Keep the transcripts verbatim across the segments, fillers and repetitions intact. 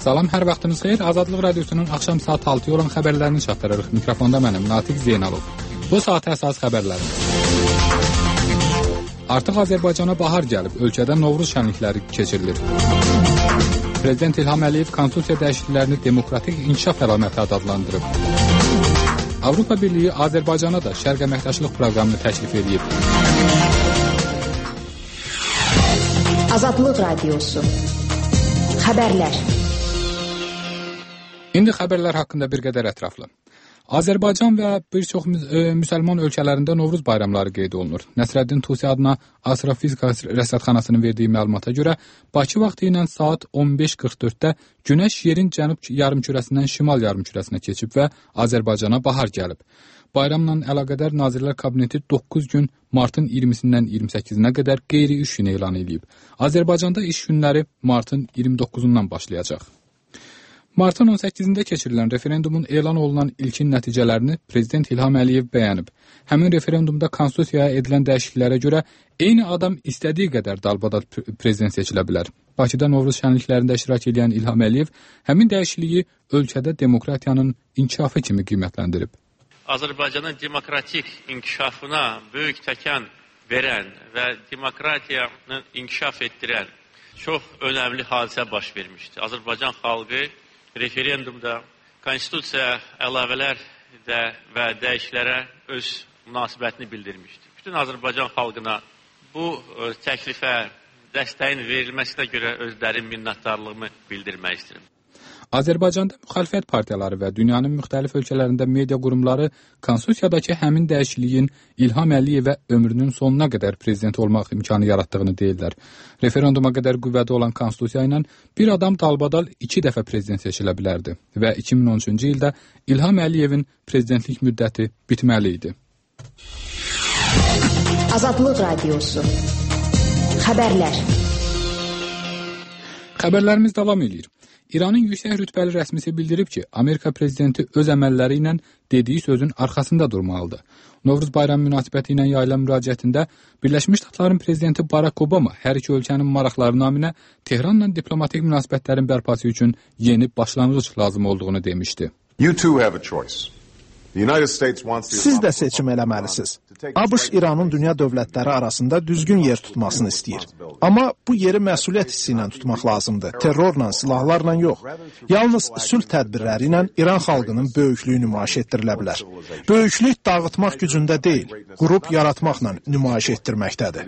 Salam, hər vaxtınız xeyir. Azadlıq Radiosunun axşam saat altıya olan xəbərlərini çatdırırıq. Mikrofonda mənim, Natiq Zeynalov. Bu saata əsas xəbərlərim. Artıq Azərbaycana bahar gəlib, ölkədə Novruz şənlikləri keçirilir. Prezident İlham Əliyev konstitusiya dəyişikliklərini demokratik inkişaf əlaməti adlandırıb. Avropa Birliyi Azərbaycana da Şərq əməkdaşlıq proqramını təklif edib. Azadlıq Radiosu. Xəbərlər. İndi xəbərlər haqqında bir qədər ətraflı. Azərbaycan və bir çox müsəlman ölkələrində Novruz bayramları qeyd olunur. Nəsrəddin Tusi adına Astrofizika Rəsədxanasının verdiyi məlumata görə Bakı vaxtı ilə saat on beş qırx dörddə Günəş yerin cənub yarımkürəsindən şimal yarımkürəsinə keçib və Azərbaycana bahar gəlib. Bayramla əlaqədar Nazirlər Kabineti doqquz gün martın iyirmisindən iyirmi səkkizinə qədər qeyri-iş günü elan edib. Azərbaycanda iş günləri martın iyirmi doqquzundan başlayacaq. Martın on səkkizində keçirilən referendumun elan olunan ilkin nəticələrini Prezident İlham Əliyev bəyənib. Həmin referendumda konstitusiyaya edilən dəyişikliklərə görə eyni adam istədiyi qədər dalbadal prezident seçilə bilər. Bakıda Novruz şənliklərində iştirak edən İlham Əliyev həmin dəyişikliyi ölkədə demokratiyanın inkişafı kimi qiymətləndirib. Azərbaycanın demokratik inkişafına böyük təkan verən və demokratiyanı inkişaf etdirən çox önəmli hadisə baş vermişdir. Azərbaycan xalqı referendumda konstitusiya əlavələr də və dəyişiklərə öz münasibətini bildirmişdir. Bütün Azərbaycan xalqına bu təklifə dəstəyin verilməsinə görə özlərin minnətdarlığımı bildirmək istəyirəm. Azərbaycanda müxalifət partiyaları və dünyanın müxtəlif ölkələrində media qurumları konstitusiyadakı həmin dəyişikliyin İlham Əliyevə ömrünün sonuna qədər prezident olmaq imkanı yaratdığını deyirlər. Referenduma qədər qüvvədə olan konstitusiya ilə bir adam dalbadal iki dəfə prezident seçilə bilərdi və iki min on üçüncü ildə İlham Əliyevin prezidentlik müddəti bitməli idi. Azadlıq Radiosu. Xəbərlər. Xəbərlərimiz davam edir. İranın yüksək rütbəli rəsmisi bildirib ki, Amerika prezidenti öz əməlləri ilə dediyi sözün arxasında durmalıdır. Novruz bayramı münasibəti ilə yayılan müraciətində Birləşmiş Ştatların prezidenti Barack Obama hər iki ölkənin maraqları naminə Tehranla diplomatik münasibətlərin bərpası üçün yeni başlanğıc lazım olduğunu demişdi. You too have a choice. Siz də seçim eləməlisiniz. ABŞ İranın dünya dövlətləri arasında düzgün yer tutmasını istəyir. Amma bu yeri məsuliyyət hissi ilə tutmaq lazımdır. Terrorla, silahlarla yox. Yalnız sülh tədbirləri ilə İran xalqının böyüklüyü nümayiş etdirilə bilər. Böyüklük dağıtmaq gücündə deyil, qrup yaratmaqla nümayiş etdirməkdədir.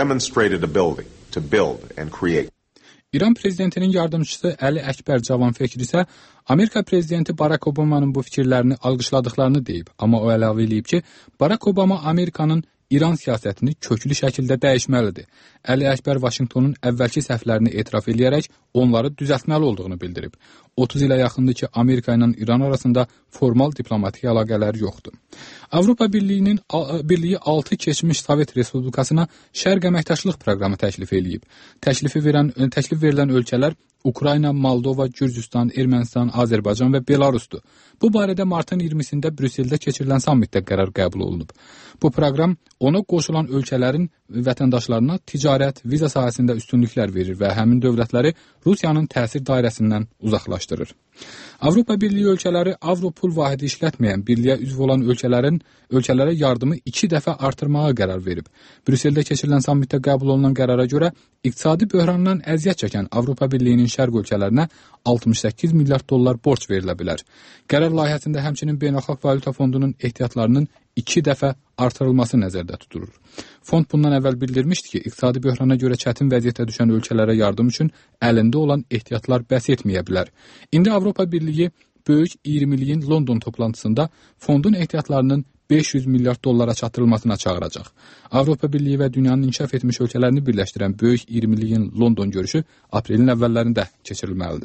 İran prezidentinin yardımçısı Əli Əkbər Cavanfəkir isə Amerika prezidenti Barack Obama'nın bu fikirlərini alqışladıqlarını deyib. Amma o əlavə edib ki, Barack Obama Amerikanın İran siyasətini köklü şəkildə dəyişməlidir. Əli Əkbər Vaşinqtonun əvvəlki səhvlərini etiraf edərək onları düzəltməli olduğunu bildirib. otuz ilə yaxındır ki, Amerika ilə İran arasında formal diplomatik əlaqələr yoxdur. Avropa Birliyinin Birliyi altı keçmiş Sovet Respublikasına Şərq əməkdaşlıq proqramı təklif edib. Təklifi verən təklif verilən ölkələr Ukrayna, Moldova, Gürcüstan, Ermənistan, Azərbaycan və Belarusdur. Bu barədə martın iyirmisində Brüsseldə keçirilən sammitdə qərar qəbul olunub. Bu proqram ona qoşulan ölkələrin vətəndaşlarına ticarət, viza sahəsində üstünlüklər verir və həmin dövlətləri Rusiyanın təsir dairəsindən uzaqlaşdırır. Avropa Birliyi ölkələri avro pul vahidi işlətməyən birliyə üzv olan ölkələrin ölkələrə yardımı iki dəfə artırmağa qərar verib. Brüsseldə keçirilən sammitdə qəbul olunan qərara görə iqtisadi böhrandan əziyyət çəkən Avropa Birliyinin şərq ölkələrinə altmış səkkiz milyard dollar borc verilə bilər. Qərar layihəsində həmçinin Beynəlxalq Valyuta Fondunun ehtiyatlarının iki dəfə artırılması nəzərdə tutulur. Fond bundan əvvəl bildirmişdi ki, iqtisadi böhrana görə çətin vəziyyətə düşən ölkələrə yardım üçün əlində olan ehtiyatlar bəs etməyə bilər. İndi Avropa Birliyi böyük iyirmiliyin London toplantısında fondun ehtiyatlarının beş yüz milyard dollara çatdırılmasına çağıracaq. Avropa Birliyi və dünyanın inkişaf etmiş ölkələrini birləşdirən böyük iyirmiliyin London görüşü aprelin əvvəllərində keçirilməlidir.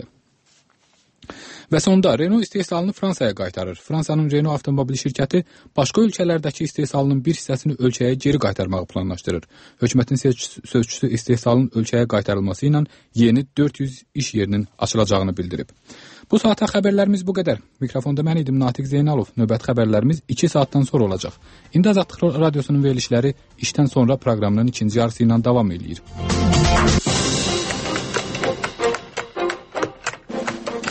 Və sonda Renault istehsalını Fransaya qaytarır. Fransanın Renault avtomobil şirkəti başqa ölkələrdəki istehsalının bir hissəsini ölkəyə geri qaytarmağı planlaşdırır. Hökumətin sözçüsü istehsalın ölkəyə qaytarılması ilə yeni dörd yüz iş yerinin açılacağını bildirib. Bu saata xəbərlərimiz bu qədər. Mikrofonda mən idim Natiq Zeynalov. Növbəti xəbərlərimiz iki saatdan sonra olacaq. İndi Azadlıq Radiosunun verilişləri işdən sonra proqramının ikinci yarısı ilə davam edir.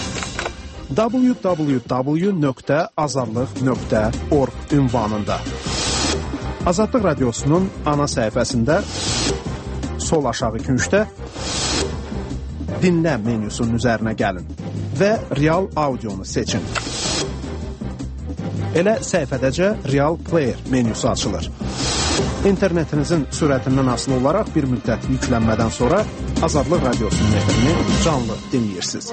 w w w nöqtə azadlıq nöqtə org ünvanında. Azadlıq Radiosunun ana səhifəsində sol aşağı küncdə dinlə menyusunun üzərinə gəlin və real audionu seçin. Elə səhifədəcə Real Player menyusu açılır. İnternetinizin sürətindən asılı olaraq bir müddət yüklənmədən sonra Azadlıq Radiosunun efrini canlı dinləyirsiniz.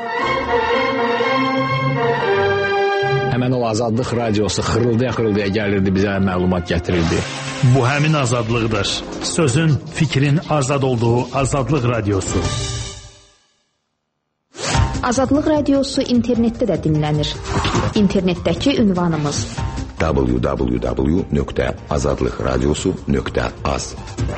Həmən o Azadlıq Radiosu xırıldaya-xırıldaya gəlirdi, bizə məlumat gətirirdi. Bu həmin azadlıqdır. Sözün, fikrin azad olduğu Azadlıq Radiosu. Azadlıq Radiosu internetdə də dinlənir. İnternetdəki ünvanımız w w w nöqtə azadlıq radiosu nöqtə az.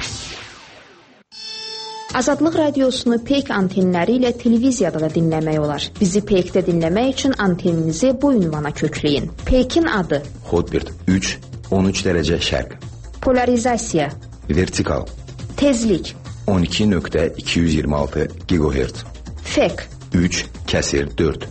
Azadlıq Radiosunu Peyk antenləri ilə televiziyada da dinləmək olar. Bizi Peykdə dinləmək üçün anteninizi bu ünvana kökləyin. Peykin adı Hotbird üç on üç dərəcə şərq. Polarizasiya Vertikal Tezlik on iki nöqtə iki yüz iyirmi altı gigahertz. Fek üç kəsir dörd.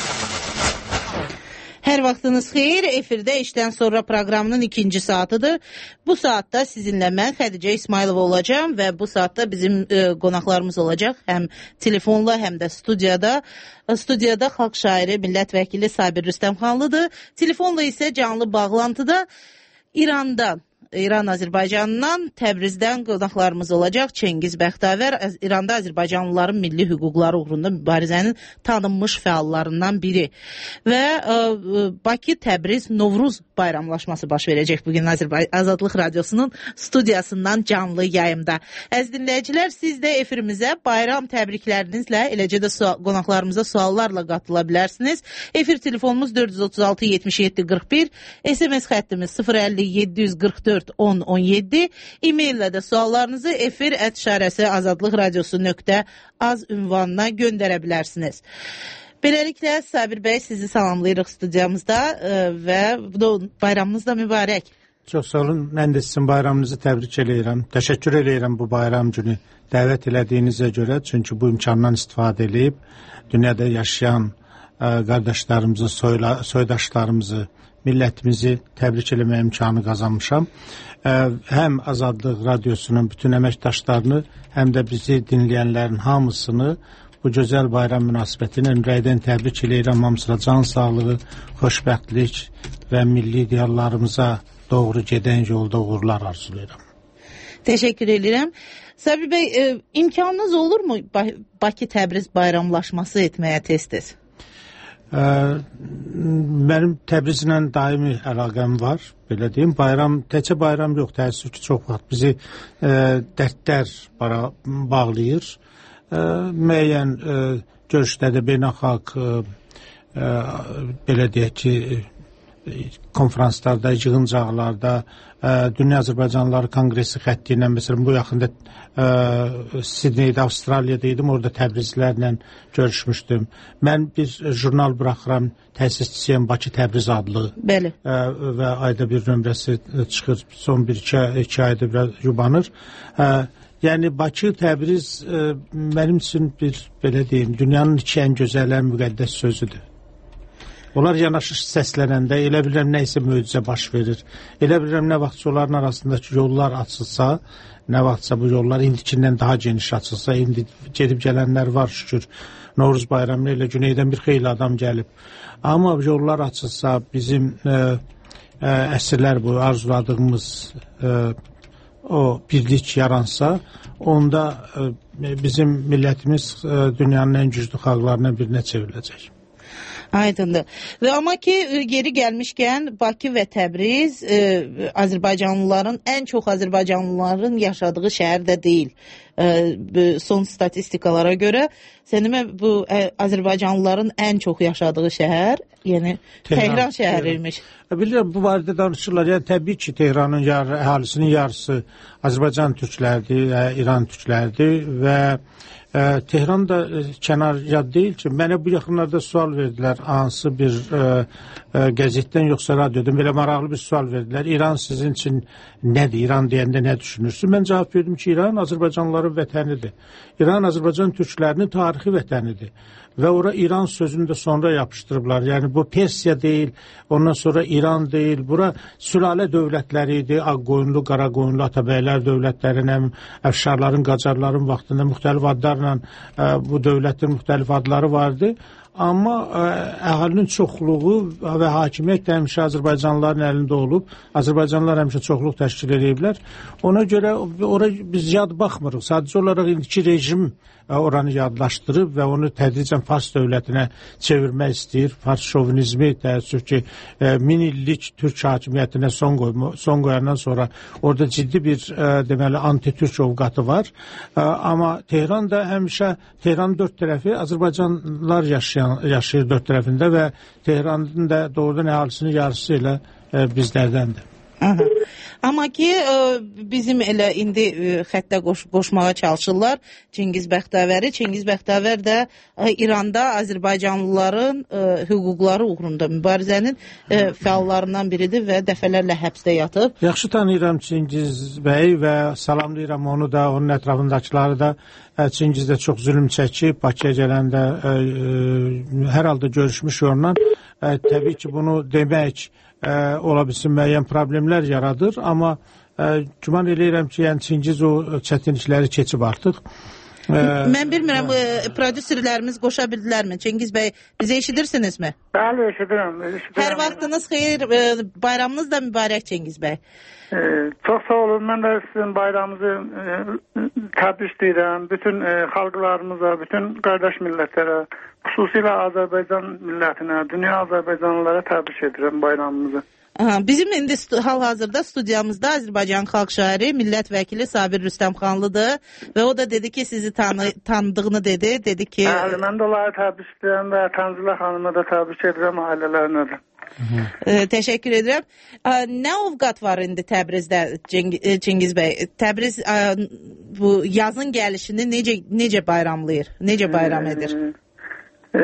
Hər vaxtınız xeyir, efirdə işdən sonra proqramının ikinci saatıdır. Bu saatda sizinlə mən Xədicə İsmailova olacağım və bu saatda bizim e, qonaqlarımız olacaq. Həm telefonla, həm də studiyada. Studiyada xalq şairi, millət vəkili Sabir Rüstəmxanlıdır. Telefonla isə canlı bağlantıda İrandan, İran Azərbaycanından, Təbrizdən qonaqlarımız olacaq. Çengiz Bəxtavər, İranda Azərbaycanlıların milli hüquqları uğrunda mübarizənin tanınmış fəallarından biri. Və ə, Bakı, Təbriz, Novruz bayramlaşması baş verəcək bugün Azərbaycan Azadlıq Radiosunun studiyasından canlı yayımda. Əziz dinləyicilər, siz də efirimizə bayram təbriklərinizlə, eləcə də sual, qonaqlarımıza suallarla qatıla bilərsiniz. Efir telefonumuz dörd yüz otuz altı yetmiş yeddi qırx bir, S M S xəttimiz sıfır əlli yeddi yüz qırx dörd on on yeddi, e-maillə də suallarınızı efir ət işarəsi azadlıq radiosu nöqtə az ünvanına göndərə bilərsiniz. Beləliklə, Sabir bəy, sizi salamlayırıq studiyamızda və bayramınız da mübarək. Çox sağ olun, mən də sizin bayramınızı təbrik eləyirəm. Təşəkkür eləyirəm bu bayram günü dəvət elədiyinizə görə, çünki bu imkandan istifadə edib dünyada yaşayan ə, qardaşlarımızı, soyla, soydaşlarımızı, millətimizi təbrik eləmə imkanı qazanmışam. Ə, həm Azadlıq Radiosunun bütün əməkdaşlarını, həm də bizi dinləyənlərin hamısını bu gözəl bayram münasibəti ilə ürəkdən təbrik eləyirəm. Hamısına can sağlığı, xoşbəxtlik və milli ideallarımıza doğru gedən yolda uğurlar arzulayıram. Təşəkkür edirəm. Sabir bəy, e, imkanınız olurmu Bakı-Təbriz bayramlaşması etməyə tez-tez? Ə, mənim Təbrizlə daimi əlaqəm var, belə deyim. Bayram, təkcə bayram yox, təəssüf ki, çox vaxt bizi ə, dərdlər bağlayır. Ə, müəyyən ə, görüşlərdə beynəlxalq ə, ə, belə deyək ki, konferanslarda, yığıncaqlarda, ə, Dünya Azərbaycanlıları Kongresi xətti ilə, məsələn, bu yaxında ə, Sidneydə, Avstraliyada idim, orada Təbrizlərlə görüşmüşdüm. Mən bir jurnal buraxıram, təsisçisiyəm, Bakı Təbriz adlı. Bəli. Ə, və ayda bir nömrəsi çıxır, son bir iki, iki ayda biraz yubanır. Ə, Yəni, Bakı, Təbriz ə, mənim üçün bir, belə deyim, dünyanın iki ən gözəl, ən müqəddəs sözüdür. Onlar yanaşış səslənəndə, elə bilirəm, nə isə möcüzə baş verir. Elə bilirəm, nə vaxtsa onların arasındakı yollar açılsa, nə vaxtsa bu yollar indikindən daha geniş açılsa, indi gedib gələnlər var, şükür. Novruz bayramı ilə güneydən bir xeyli adam gəlib. Amma yollar açılsa, bizim ə, ə, əsrlər boyu arzuladığımız ə, o birlik yaransa, onda ə, bizim millətimiz ə, dünyanın ən güclü xalqlarından birinə çevriləcək. Aydındır. Və amma ki, geri gəlmişkən Bakı və Təbriz e, Azərbaycanlıların, ən çox Azərbaycanlıların yaşadığı şəhər də deyil. E, son statistikalara görə, sənimə bu ə, Azərbaycanlıların ən çox yaşadığı şəhər, yəni Tehran, Tehran şəhəriymiş. Bilirəm, bu barədə danışırlar. Yəni, təbii ki, Tehranın yar, əhalisinin yarısı Azərbaycan türkləridir, İran türkləridir və Ə, Tehran da ə, kənar yad deyil ki, mənə bu yaxınlarda sual verdilər, hansı bir ə, ə, qəzetdən yoxsa radiodan, belə maraqlı bir sual verdilər. İran sizin üçün nədir? İran deyəndə nə düşünürsün? Mən cavab verdim ki, İran Azərbaycanlılara onların vətənidir. İran Azərbaycan türklərinin tarixi vətənidir. Və ora İran sözünü də sonra yapışdırıblar. Yəni bu Persiya deyil, ondan sonra İran deyil. Bura sülalə dövlətləri idi. Ağqoyunlu, Qaraqoyunlu, Atabəylər dövlətlərinin, Əfşarların, Qacarların vaxtında müxtəlif adlarla ə, bu dövlətin müxtəlif adları vardı. Amma ə, əhalinin çoxluğu və hakimiyyət də həmişə Azərbaycanlıların əlində olub. Azərbaycanlılar həmişə çoxluq təşkil ediblər. Ona görə ora biz yad baxmırıq. Sadəcə olaraq indiki rejim oranı yadlaşdırıb və onu tədricən Fars dövlətinə çevirmək istəyir. Fars şovinizmi təəssüf ki, min illik türk hakimiyyətinə son, qoyma, son qoyandan sonra orada ciddi bir deməli anti-türk ovqatı var. Amma Tehran da həmişə, Tehranın dörd tərəfi Azərbaycanlılar yaşayan, yaşayır dörd tərəfində və Tehranın da doğrudan əhalisinin yarısı ilə bizlərdəndir. Aha. Amma ki bizim elə indi xəttə qoş, qoşmağa çalışırlar Çingiz Bəxtəvəri. Çingiz Bəxtəvər də İranda Azərbaycanlıların hüquqları uğrunda mübarizənin fəallarından biridir və dəfələrlə həbsdə yatıb. Yaxşı tanıyıram Çingiz bəy və salamlayıram onu da, onun ətrafındakıları da. Çingiz də çox zülm çəkib, Bakıya gələndə ə, ə, hər halda görüşmüş onunla. Ə, təbii ki, bunu demək Ə, ola bilsin müəyyən problemlər yaradır, amma ə, güman eləyirəm ki, yəni Çingiz o çətinlikləri keçib artıq. Ə, Mən bilmirəm, ə, prodüserlərimiz qoşa bildilərmi? Çingiz bəy, bizi eşidirsinizmi? Bəli, eşidirəm. eşidirəm. Hər vaxtınız xeyir, ə, bayramınız da mübarək Çingiz bəy. Ə, çox sağ olun, mən də sizin bayramınızı ə, təbrik edirəm. Bütün ə, xalqlarımıza, bütün qardaş millətlərə, xüsusilə Azərbaycan millətinə, dünya Azərbaycanlılara təbrik edirəm bayramımızı. Aha, bizim indi hal-hazırda studiyamızda Azərbaycan xalq şairi, millət vəkili Sabir Rüstəmxanlıdır və o da dedi ki, sizi tanı, tanıdığını dedi, dedi ki... Bəli, mən də onları təbrik edirəm və Tanzilə xanıma da təbrik edirəm, ailələrinə də. E, təşəkkür edirəm. E, nə ovqat var indi Təbrizdə Çingiz bəy? Təbriz e, bu yazın gəlişini necə, necə bayramlayır, necə bayram edir? E, E,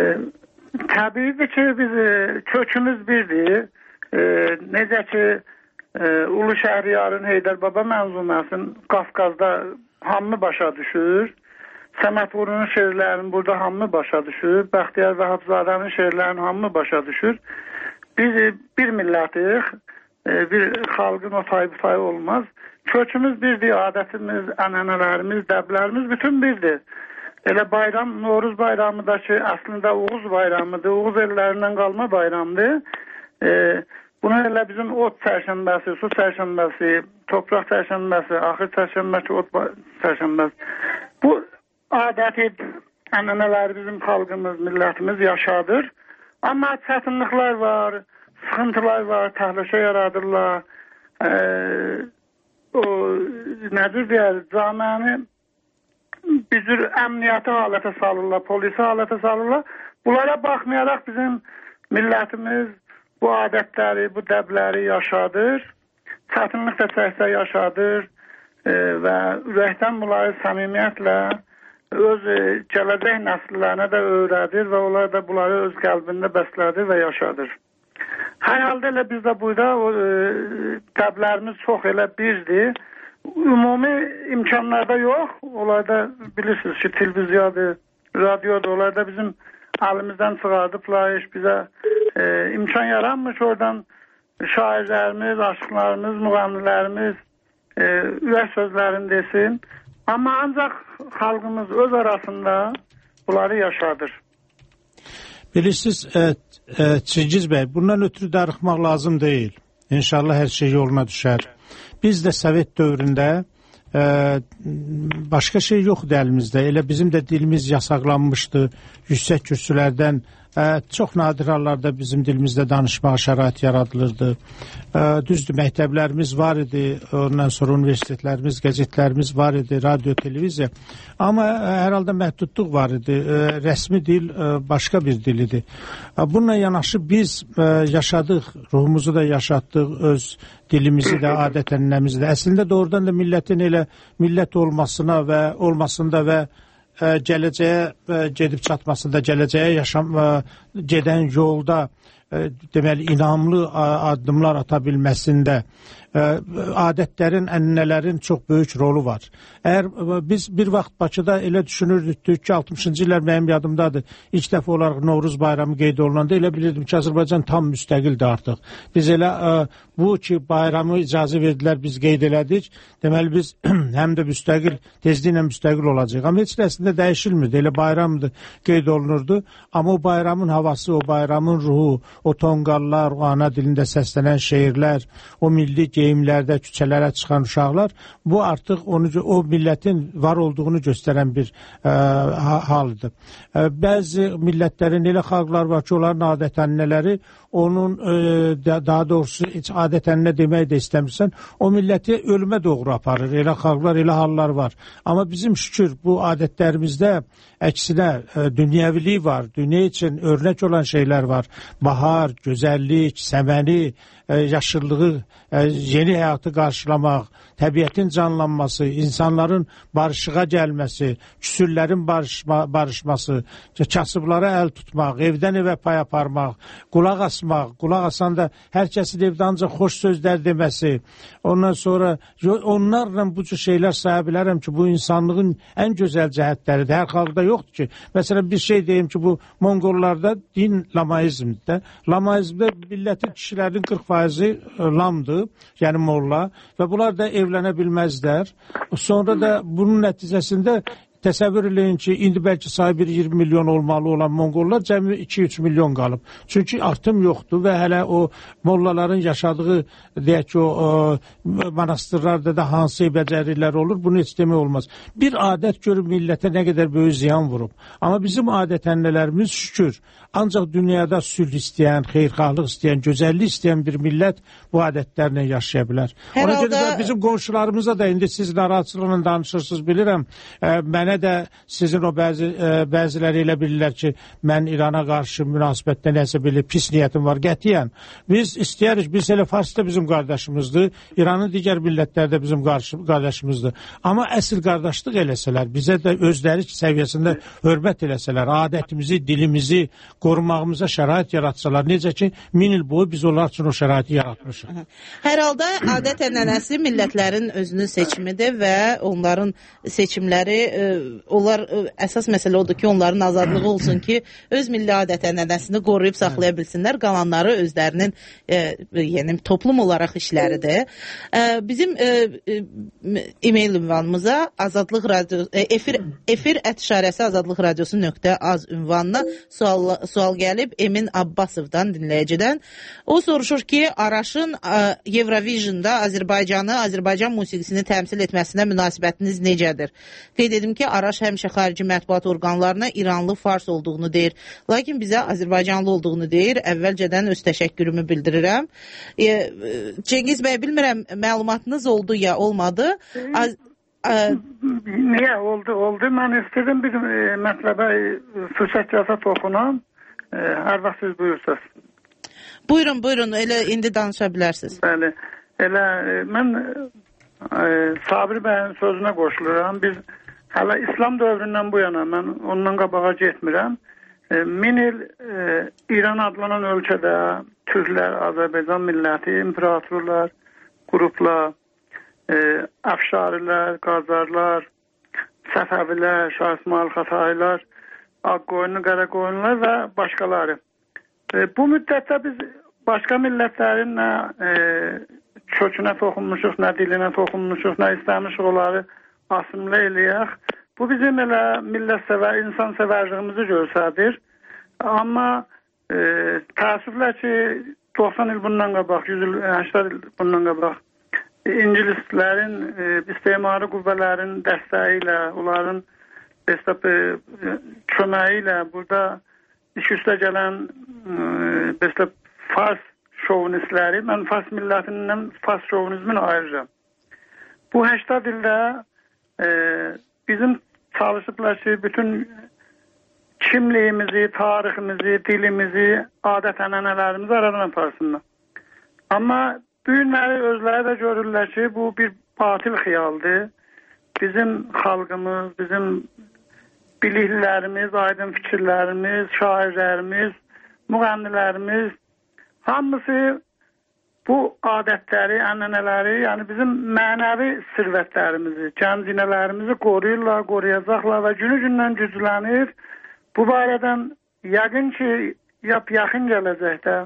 təbiidir ki, biz e, kökümüz birdir. E, necə ki, e, Ulu Şəhriyarın Heydər Baba mənzuməsinin Qafqazda hamı başa düşür. Səməd Vurunun şeirlərinin burada hamı başa düşür. Bəxtiyar Vəhabzadənin şeirlərinin hamı başa düşür. Biz e, bir millətik, e, bir xalqın o tayı bu tayı olmaz. Kökümüz birdir, adətimiz, ənənələrimiz, dəblərimiz bütün birdir. Elə bayram, Novruz bayramı da ki, əslində Uğuz bayramıdır, Uğuz ellərindən qalma bayramdır. E, bunu elə bizim ot çərşənbəsi, su çərşənbəsi, topraq çərşənbəsi, axır çərşənbəsi, ot çərşənbəsi. Bu adəti, ənənələri bizim xalqımız, millətimiz yaşadır. Amma çətinliklər var, sıxıntılar var, təhlükə yaradırlar. E, o, nədir deyər, cəmiəni bir cür əmniyyəti halətə salırlar, polisi halətə salırlar. Bunlara baxmayaraq bizim millətimiz bu adətləri, bu dəbləri yaşadır. Çətinlik də çəksə yaşadır e, və ürəkdən bunları səmimiyyətlə öz e, gələcək nəsillərinə də öyrədir və onlar da bunları öz qəlbində bəslədir və yaşadır. Hər halda elə biz də burada o, e, dəblərimiz çox elə bizdir. Ümumi imkanlarda yox. Onlarda bilirsiniz ki, televiziyadır, radyodur. Onlarda bizim əlimizdən çıxardıblar, iş bizə e, imkan yaranmış. Oradan şairlərimiz, aşıqlarımız, müğənnilərimiz e, ürək sözlərini desin. Amma ancaq xalqımız öz arasında bunları yaşadır. Bilirsiniz, e, e, Çingiz bəy, bundan ötürü darıxmaq lazım deyil. İnşallah hər şey yoluna düşər. Biz də Sovet dövründə e, başqa şey yoxdur əlimizdə. Elə bizim də dilimiz yasaqlanmışdı. Yüksək kürsülərdən e, çox nadir hallarda bizim dilimizdə danışmağa şərait yaradılırdı. E, düzdür, məktəblərimiz var idi. Ondan sonra universitetlərimiz, qəzetlərimiz var idi, radio, televiziya. Amma e, hər halda məhdudluq var idi. E, rəsmi dil e, başqa bir dil idi. E, bununla yanaşı biz e, yaşadıq, ruhumuzu da yaşatdıq, öz dilimizi də, adət-ənənəmizi də. Əslində doğrudan da millətin elə millət olmasına və olmasında və ə, gələcəyə ə, gedib çatmasında, gələcəyə yaşam ə, gedən yolda ə, deməli inamlı ə, addımlar ata bilməsində adətlərin, ənənələrin çox böyük rolu var. Əgər biz bir vaxt Bakıda elə düşünürdük ki, altmışıncı illər mənim yadımdadır, ilk dəfə olaraq Novruz bayramı qeyd olunanda elə bilirdim ki, Azərbaycan tam müstəqildir artıq. Biz elə bu ki, bayramı icazə verdilər, biz qeyd elədik. Deməli, biz həm də müstəqil, tezliklə müstəqil olacaq. Amma heç əslində dəyişilmirdi. Elə bayramdır, qeyd olunurdu. Amma o bayramın havası, o bayramın ruhu, o tonqallar, o ana dilində səslənən şeirlər, o milli geyimlərdə küçələrə çıxan uşaqlar, bu artıq onu, o millətin var olduğunu göstərən bir ə, halıdır. Ə, bəzi millətlərin elə xalqlar var ki, onların adət-ənənələri onun e, daha doğrusu heç adət-ənənə demək də istəmirsən, o milləti ölümə doğru aparır. Elə xalqlar, elə hallar var. Amma bizim şükür bu adətlərimizdə əksinə e, dünyəvilik var. Dünya üçün örnək olan şeylər var. Bahar, gözəllik, səməni, e, yaşıllığı, e, yeni həyatı qarşılamaq, təbiətin canlanması, insanların barışığa gəlməsi, küsürlərin barışma, barışması, kasıblara əl tutmaq, evdən evə pay aparmaq, qulaq asmaq, qulaq asan da hər kəsin evdə ancaq xoş sözlər deməsi, ondan sonra onlarla bu cür şeylər saya bilərəm ki, bu insanlığın ən gözəl cəhətləridir. Hər xalqda yoxdur ki, məsələn bir şey deyim ki, bu Monqollarda din lamaizmdir. Lamaizmdə millətin kişilərin qırx faizi lamdır, yəni molla və bunlar da evlənə bilməzlər. Sonra da bunun nəticəsində təsəvvür eləyin ki, indi bəlkə sayı bir iyirmi milyon olmalı olan Monqollar cəmi iki üç milyon qalıb. Çünki artım yoxdur və hələ o mollaların yaşadığı, deyək ki, o, o monastırlarda da hansı becərilər olur, bunu heç demək olmaz. Bir adət görüb millətə nə qədər böyük ziyan vurub. Amma bizim adət-ənənələrimiz şükür, ancaq dünyada sülh istəyən, xeyirxahlıq istəyən, gözəllik istəyən bir millət bu adətlərlə yaşaya bilər. Ona Herhalde... görə də bizim qonşularımıza da indi siz narahatçılıqla danışırsınız, bilirəm, e, mənə də sizin o bəzi e, bəziləri elə bilirlər ki, mən İrana qarşı münasibətdə nəsə belə pis niyyətim var, qətiyyən. Biz istəyirik, biz elə Fars da bizim qardaşımızdır, İranın digər millətləri də bizim qarşı, qardaşımızdır. Amma əsl qardaşlıq eləsələr, bizə də özləri səviyyəsində hörmət eləsələr, adətimizi, dilimizi qorumağımıza şərait yaratsalar, necə ki, min il boyu biz onlar üçün o şəraiti yaratmışıq. Hər halda adət-ənənəsi millətlərin özünün seçimidir və onların seçimləri, onlar əsas məsələ odur ki, onların azadlığı olsun ki, öz milli adət-ənənəsini qoruyub saxlaya bilsinlər, qalanları özlərinin e, yəni, toplum olaraq işləridir. E, bizim e, e-mail ünvanımıza azadlıq radyo, e, efir, efir ətişarəsi azadlıq radyosu nöqtə az ünvanına sual, sual gəlib Emin Abbasovdan, dinləyicidən. O soruşur ki, Araşın e, Eurovision'da Azərbaycanı, Azərbaycan musiqisini təmsil etməsinə münasibətiniz necədir? Qeyd edim ki, Araş həmişə xarici mətbuat orqanlarına İranlı fars olduğunu deyir. Lakin bizə Azərbaycanlı olduğunu deyir. Əvvəlcədən öz təşəkkürümü bildirirəm. E, Cengiz bəy, bilmirəm, məlumatınız oldu ya olmadı. Az, ə... Niyə oldu? Oldu. Mən istədim bir e, mətləbə e, fürsət gəlsə toxunam. E, hər vaxt siz buyursunuz. Buyurun, buyurun. Elə indi danışa bilərsiniz. Bəli. Elə e, mən e, Sabir bəyin sözünə qoşuluram. Biz hələ İslam dövründən bu yana, mən ondan qabağa getmirəm. E, min il e, İran adlanan ölkədə Türklər, Azərbaycan milləti, imperatorlar, qruplar, e, Əfşarilər, Qazarlar, Səfəvilər, Şah İsmail Xataylar, Ağqoyunlu, Qaraqoyunlular və başqaları. E, bu müddətdə biz başqa millətlərin nə e, kökünə toxunmuşuq, nə dilinə toxunmuşuq, nə istəmişik onları asimilə eləyək. Bu bizim elə millətsevər, insansevərliyimizi göstərir. Amma e, təəssüflər ki, doxsan il bundan qabaq, yüz il, səksən il bundan qabaq İngilislərin, e, istimari qüvvələrin dəstəyi ilə, onların e, köməyi ilə burada iş üstə gələn e, Fars şovinistləri, mən Fars millətindən Fars şovinizmini ayıracağım. Bu səksən ildə e, bizim çalışıblar ki, bütün kimliyimizi, tariximizi, dilimizi, adət-ənənələrimizi aradan aparsınlar. Amma bu günləri özləri də görürlər ki, bu bir batil xiyaldır. Bizim xalqımız, bizim biliklərimiz, aydın fikirlərimiz, şairlərimiz, müğənnilərimiz hamısı bu adətləri, ənənələri, yəni bizim mənəvi sirvətlərimizi, gəncinilərimizi qoruyurlar, qoruyacaqlar və günü-gündən güclənir. Bu barədən yəqin ki, yap yaxın gələcəkdə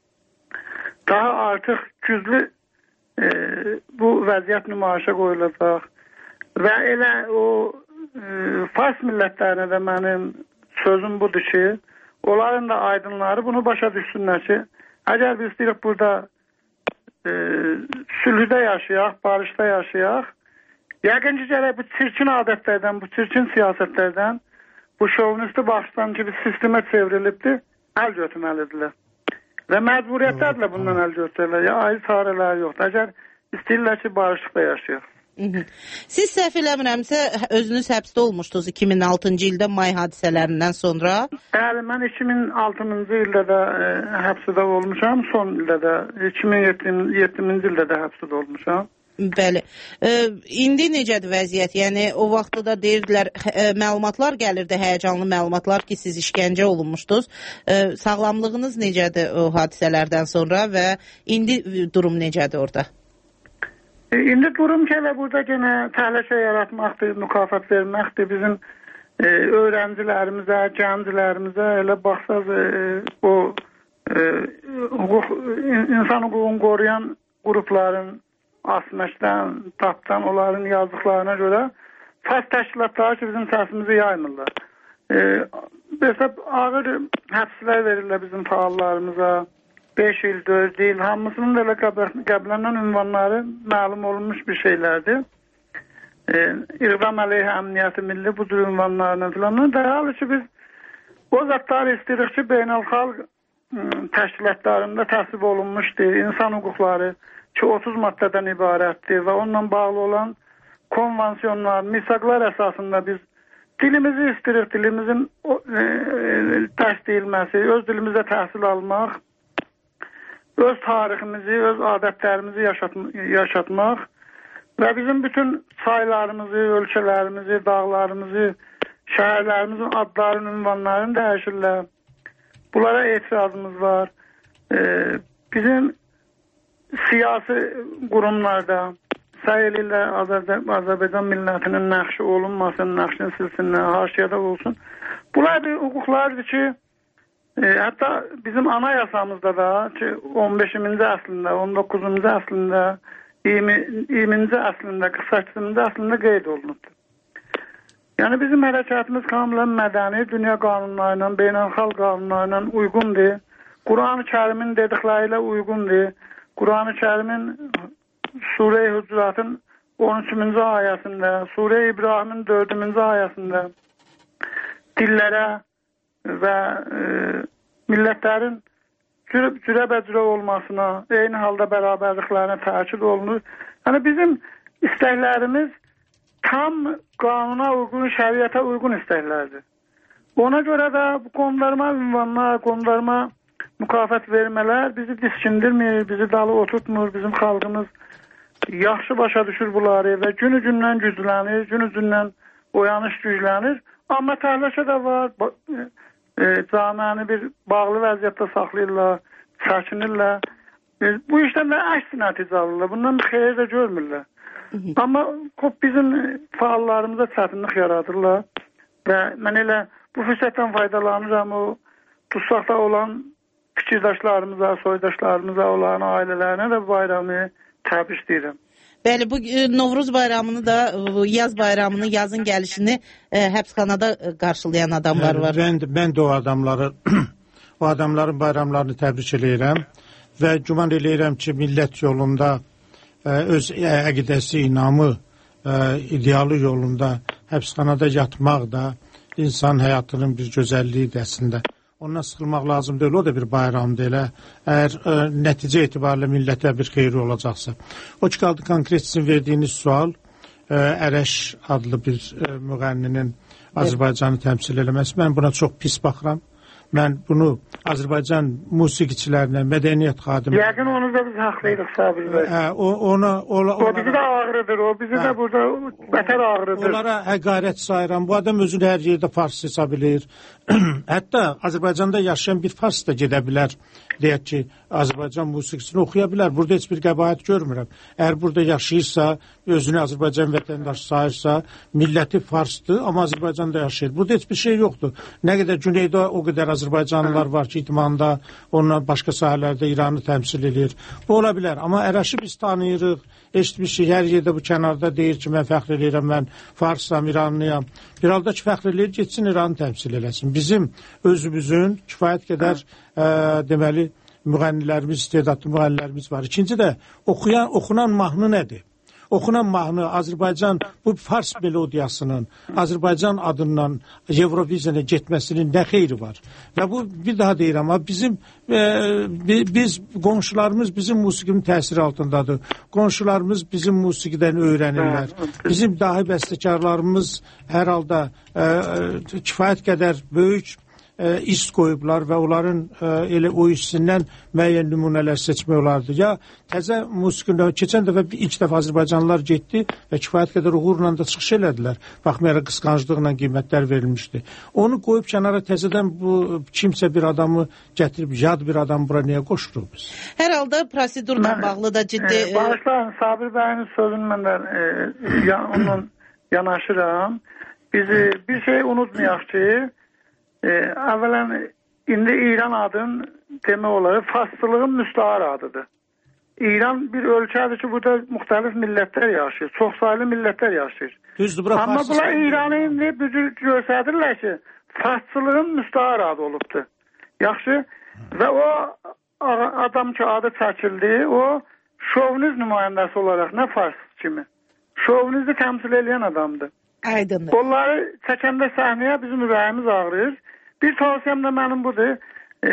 daha artıq güclü e, bu vəziyyət nümayişə qoyulacaq və elə o e, Fars millətlərinə də mənim sözüm budur ki, onların da aydınları bunu başa düşsünlər ki, əgər biz deyirik burada e, sülhdə yaşayaq, barışda yaşayaq, yəqin ki, gərək bu çirkin adətlərdən, bu çirkin siyasətlərdən, bu şovinisti baxışdan ki, bir sistemə çevrilibdir, əl götürməlidirlər. Və məcburiyyətlərlə bundan əl götürürlər. Ya, ayrı çarələr yoxdur. Əgər istəyirlər ki, barışlıqda yaşayaq. Siz səhv eləmirəmsə, özünüz həbsdə olmuşdunuz iki min altıncı ildə may hadisələrindən sonra. Bəli, mən iki min altıncı ildə də e, həbsdə olmuşam. Son ildə də, iki min yeddinci ildə də həbsdə olmuşam. Bəli. E, indi necədir vəziyyət? Yəni o vaxtda da deyirdilər, e, məlumatlar gəlirdi, həyəcanlı məlumatlar ki, siz işgəncə olunmuşdunuz. E, sağlamlığınız necədir o hadisələrdən sonra və indi durum necədir orada? E, indi durum ki, elə burada yenə təhlükə yaratmaqdır, mükafat verməkdir. Bizim e, öğrencilərimizə, gəncilərimizə elə baxsaz e, o e, hüquq, insan hüququnu qoruyan qrupların Asməşdən, Tapdan, onların yazdıqlarına görə fəs təşkilatları ki, bizim səsimizi yaymırlar. E, Mesela ağır həbslər verirlər bizim faallarımıza. beş il, dörd il, hamısının da elə qəbləndən ünvanları məlum olunmuş bir şeylərdir. E, İqdam əleyhə əmniyyəti milli bu cür ünvanlarına filanlar. Dərhal ki, biz o zatlar istəyirik ki, beynəlxalq təşkilatlarında təsvib olunmuşdur. İnsan hüquqları ki, otuz maddədən ibarətdir və onunla bağlı olan konvansiyonlar, misaqlar əsasında biz dilimizi istəyirik, dilimizin e, e, təsdiqilməsi, öz dilimizdə təhsil almaq, öz tariximizi, öz adətlərimizi yaşatma, yaşatmaq və bizim bütün saylarımızı, ölkələrimizi, dağlarımızı, şəhərlərimizin adlarının, ünvanlarını dəyişirlər. Bunlara etirazımız var. Ee, bizim siyasi qurumlarda səy eləyirlər Azərbaycan millətinin nəqşi olunmasın, nəqşin silsinlər, haşiyədə olsun. Bunlar bir hüquqlardır ki, e, hətta bizim anayasamızda da ki, on beşinci əslində, on doqquzuncu əslində, iyirminci əslində, qırx səkkizinci əslində qeyd olunubdur. Yəni bizim hərəkətimiz kamilən mədəni, dünya qanunlarıyla, beynəlxalq qanunlarıyla uyğundur. Quran-ı Kərimin dedikləri ilə uyğundur. Quran-ı Kərimin Surə-i Hucuratın on üçüncü ayəsində, Surə-i İbrahimin dördüncü ayəsində dillərə və e, millətlərin cürəbəcürə olmasına, eyni halda bərabərliklərinə təkid olunur. Yəni bizim istəklərimiz tam qanuna uyğun, şəriətə uyğun istəklərdir. Ona görə də bu qondarma ünvanlar, qondarma mükafat vermələr bizi diskindirmir, bizi dalı oturtmur, bizim xalqımız yaxşı başa düşür bunları və günü gündən güclənir, günü gündən oyanış güclənir. Amma təhlükə də var, e, camiəni bir bağlı vəziyyətdə saxlayırlar, çəkinirlər. E, bu işdən də əks nəticə alırlar, bundan xeyir də görmürlər. Amma bizim faallarımıza çətinlik yaradırlar və mən elə bu fürsətdən faydalanıram, o tutsaqda olan fikirdaşlarımıza, soydaşlarımıza, olan ailələrinə də bu bayramı təbrik edirəm. Bəli, bu Novruz bayramını da, yaz bayramını, yazın gəlişini e, həbsxanada qarşılayan adamlar var. Mən, mən də o adamları, o adamların bayramlarını təbrik edirəm və güman edirəm ki, millət yolunda öz əqidəsi, inamı, idealı yolunda həbsxanada yatmaq da insan həyatının bir gözəlliyidir əslində. Ondan sıxılmaq lazım deyil, o da bir bayramdır elə. Əgər ə, nəticə etibarilə millətə bir xeyri olacaqsa. O ki, qaldı konkret sizin verdiyiniz sual, ə, Ərəş adlı bir ə, müğənninin Azərbaycanı təmsil eləməsi. Mən buna çox pis baxıram. Mən bunu Azərbaycan musiqiçilərinə, mədəniyyət xadimi... Yəqin onu da biz haqlıyıq, Sabir bəy. Hə, o, ona, ona, o bizi də ağrıdır, o bizi hə, də burada bətər ağrıdır. Onlara həqarət sayıram. Bu adam özünü hər yerdə fars hesab edir. Hətta Azərbaycanda yaşayan bir fars da gedə bilər deyək ki, Azərbaycan musiqisini oxuya bilər. Burada heç bir qəbahət görmürəm. Əgər burada yaşayırsa, özünü Azərbaycan vətəndaşı sayırsa, milləti farsdır, amma Azərbaycanda yaşayır. Burada heç bir şey yoxdur. Nə qədər güneydə o qədər Azərbaycanlılar var ki, idmanda, onunla başqa sahələrdə İranı təmsil edir. Bu ola bilər. Amma Ərəşi biz tanıyırıq, eşitmişik, hər yerdə bu kənarda deyir ki, mən fəxr edirəm, mən farsam, İranlıyam. Bir halda ki, fəxr edir, geçsin İranı təmsil eləsin. Bizim özümüzün kifayət qədər ə, deməli, müğənnilərimiz, istedadlı müğənnilərimiz var. İkinci də oxuyan, oxunan mahnı nədir? Oxunan mahnı Azərbaycan, bu fars melodiyasının Azərbaycan adından Euroviziyaya getməsinin nə xeyri var? Və bu bir daha deyirəm, amma bizim e, biz qonşularımız bizim musiqinin təsiri altındadır. Qonşularımız bizim musiqidən öyrənirlər. Bizim dahi bəstəkarlarımız hər halda e, kifayət qədər böyük E, iş qoyublar və onların e, elə o işsindən müəyyən nümunələr seçmək olardı. Ya təzə musiqində, keçən dəfə ilk dəfə Azərbaycanlılar getdi və kifayət qədər uğurla da çıxış elədilər. Baxmayaraq qısqanclıqla qiymətlər verilmişdi. Onu qoyub kənara təzədən bu kimsə bir adamı gətirib, yad bir adam bura niyə qoşuruq biz? Hər halda prosedurla bağlı da ciddi... E, Bağışlayın, Sabir bəyin sözünü mən də e, ya, onun yanaşıram. Biz bir şey unutmayaq ki, E, əvvələn, indi İran adının demək olar, farslılığın müstahar adıdır. İran bir ölkədir ki, burada müxtəlif millətlər yaşayır, çox sayılı millətlər yaşayır. Düzdür, bura amma bunlar İranı indi göstərirlər ki, farslılığın müstahar adı olubdur. Yaxşı, və o adam ki, adı çəkildi, o şoviniz nümayəndəsi olaraq, nə fars kimi, şovinizi təmsil edən adamdır. Aydındır. Onları çəkəndə səhnəyə bizim ürəyimiz ağrıyır. Bir tavsiyəm də mənim budur. E,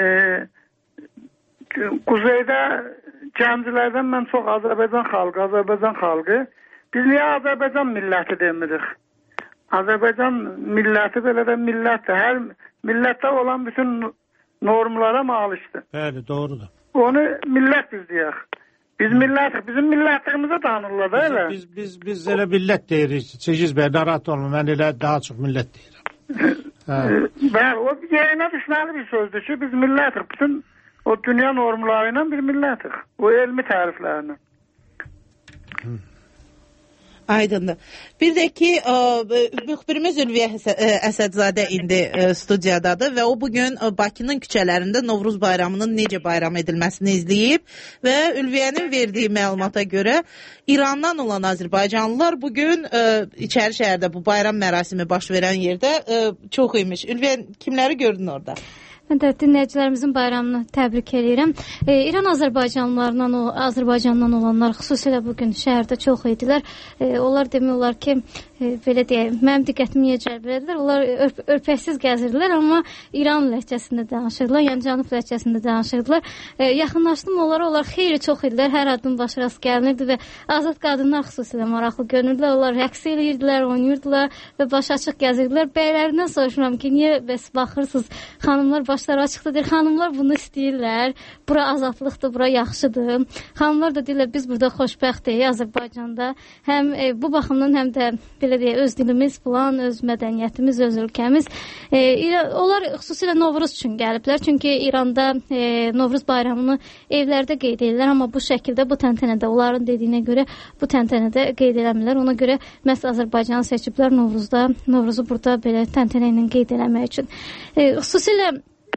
Quzeydə gəncilərdən mən çox Azərbaycan xalqı, Azərbaycan xalqı. Biz niyə Azərbaycan milləti demirik? Azərbaycan milləti belə də millətdir. Hər millətdə olan bütün normlara malikdir. Bəli, doğrudur. Onu millət biz deyək. Biz millətik, bizim millətliyimizə tanırlar da elə. Biz, biz, biz elə millət deyirik. Çekiz bəy, narahat olma, mən elə daha çox millət deyirəm. Bəli, o yerinə düşməli bir sözdür ki, biz millətik. Bütün o dünya normları ilə bir millətik. O elmi təriflərlə. Aydındır. Bir də ki, müxbirimiz Ülviyə Əsədzadə indi studiyadadır və o bugün Bakının küçələrində Novruz bayramının necə bayram edilməsini izləyib və Ülviyənin verdiyi məlumata görə İrandan olan Azərbaycanlılar bugün içəri şəhərdə bu bayram mərasimi baş verən yerdə çox imiş. Ülviyə, kimləri gördün orada? Mən də dinləyicilərimizin bayramını təbrik edirəm. E, İran Azərbaycanlılarından, o Azərbaycandan olanlar xüsusilə bugün şəhərdə çox idilər. E, onlar demək olar ki, e, belə deyək, mənim diqqətimi niyə cəlb edirlər? Onlar örp örpəksiz gəzirdilər, amma İran ləhcəsində danışırdılar, yəni Cənub ləhcəsində danışırdılar. E, yaxınlaşdım onlara, onlar xeyli çox idilər, hər addım başı rast gəlinirdi və azad qadınlar xüsusilə maraqlı görünürdülər. Onlar rəqs edirdilər, oynayırdılar və başı açıq gəzirdilər. Bəylərindən soruşuram ki, niyə bəs baxırsınız, xanımlar başları açıqda deyir, xanımlar bunu istəyirlər, bura azadlıqdır, bura yaxşıdır. Xanımlar da deyirlər, biz burada xoşbəxtdik Azərbaycanda. Həm e, bu baxımdan, həm də belə deyək, öz dilimiz falan, öz mədəniyyətimiz, öz ölkəmiz. E, onlar xüsusilə Novruz üçün gəliblər, çünki İranda e, Novruz bayramını evlərdə qeyd edirlər, amma bu şəkildə, bu təntənədə, onların dediyinə görə bu təntənədə qeyd eləmirlər. Ona görə məhz Azərbaycanı seçiblər Novruzda, Novruzu burada belə təntənə ilə qeyd eləmək üçün. E, xüsusilə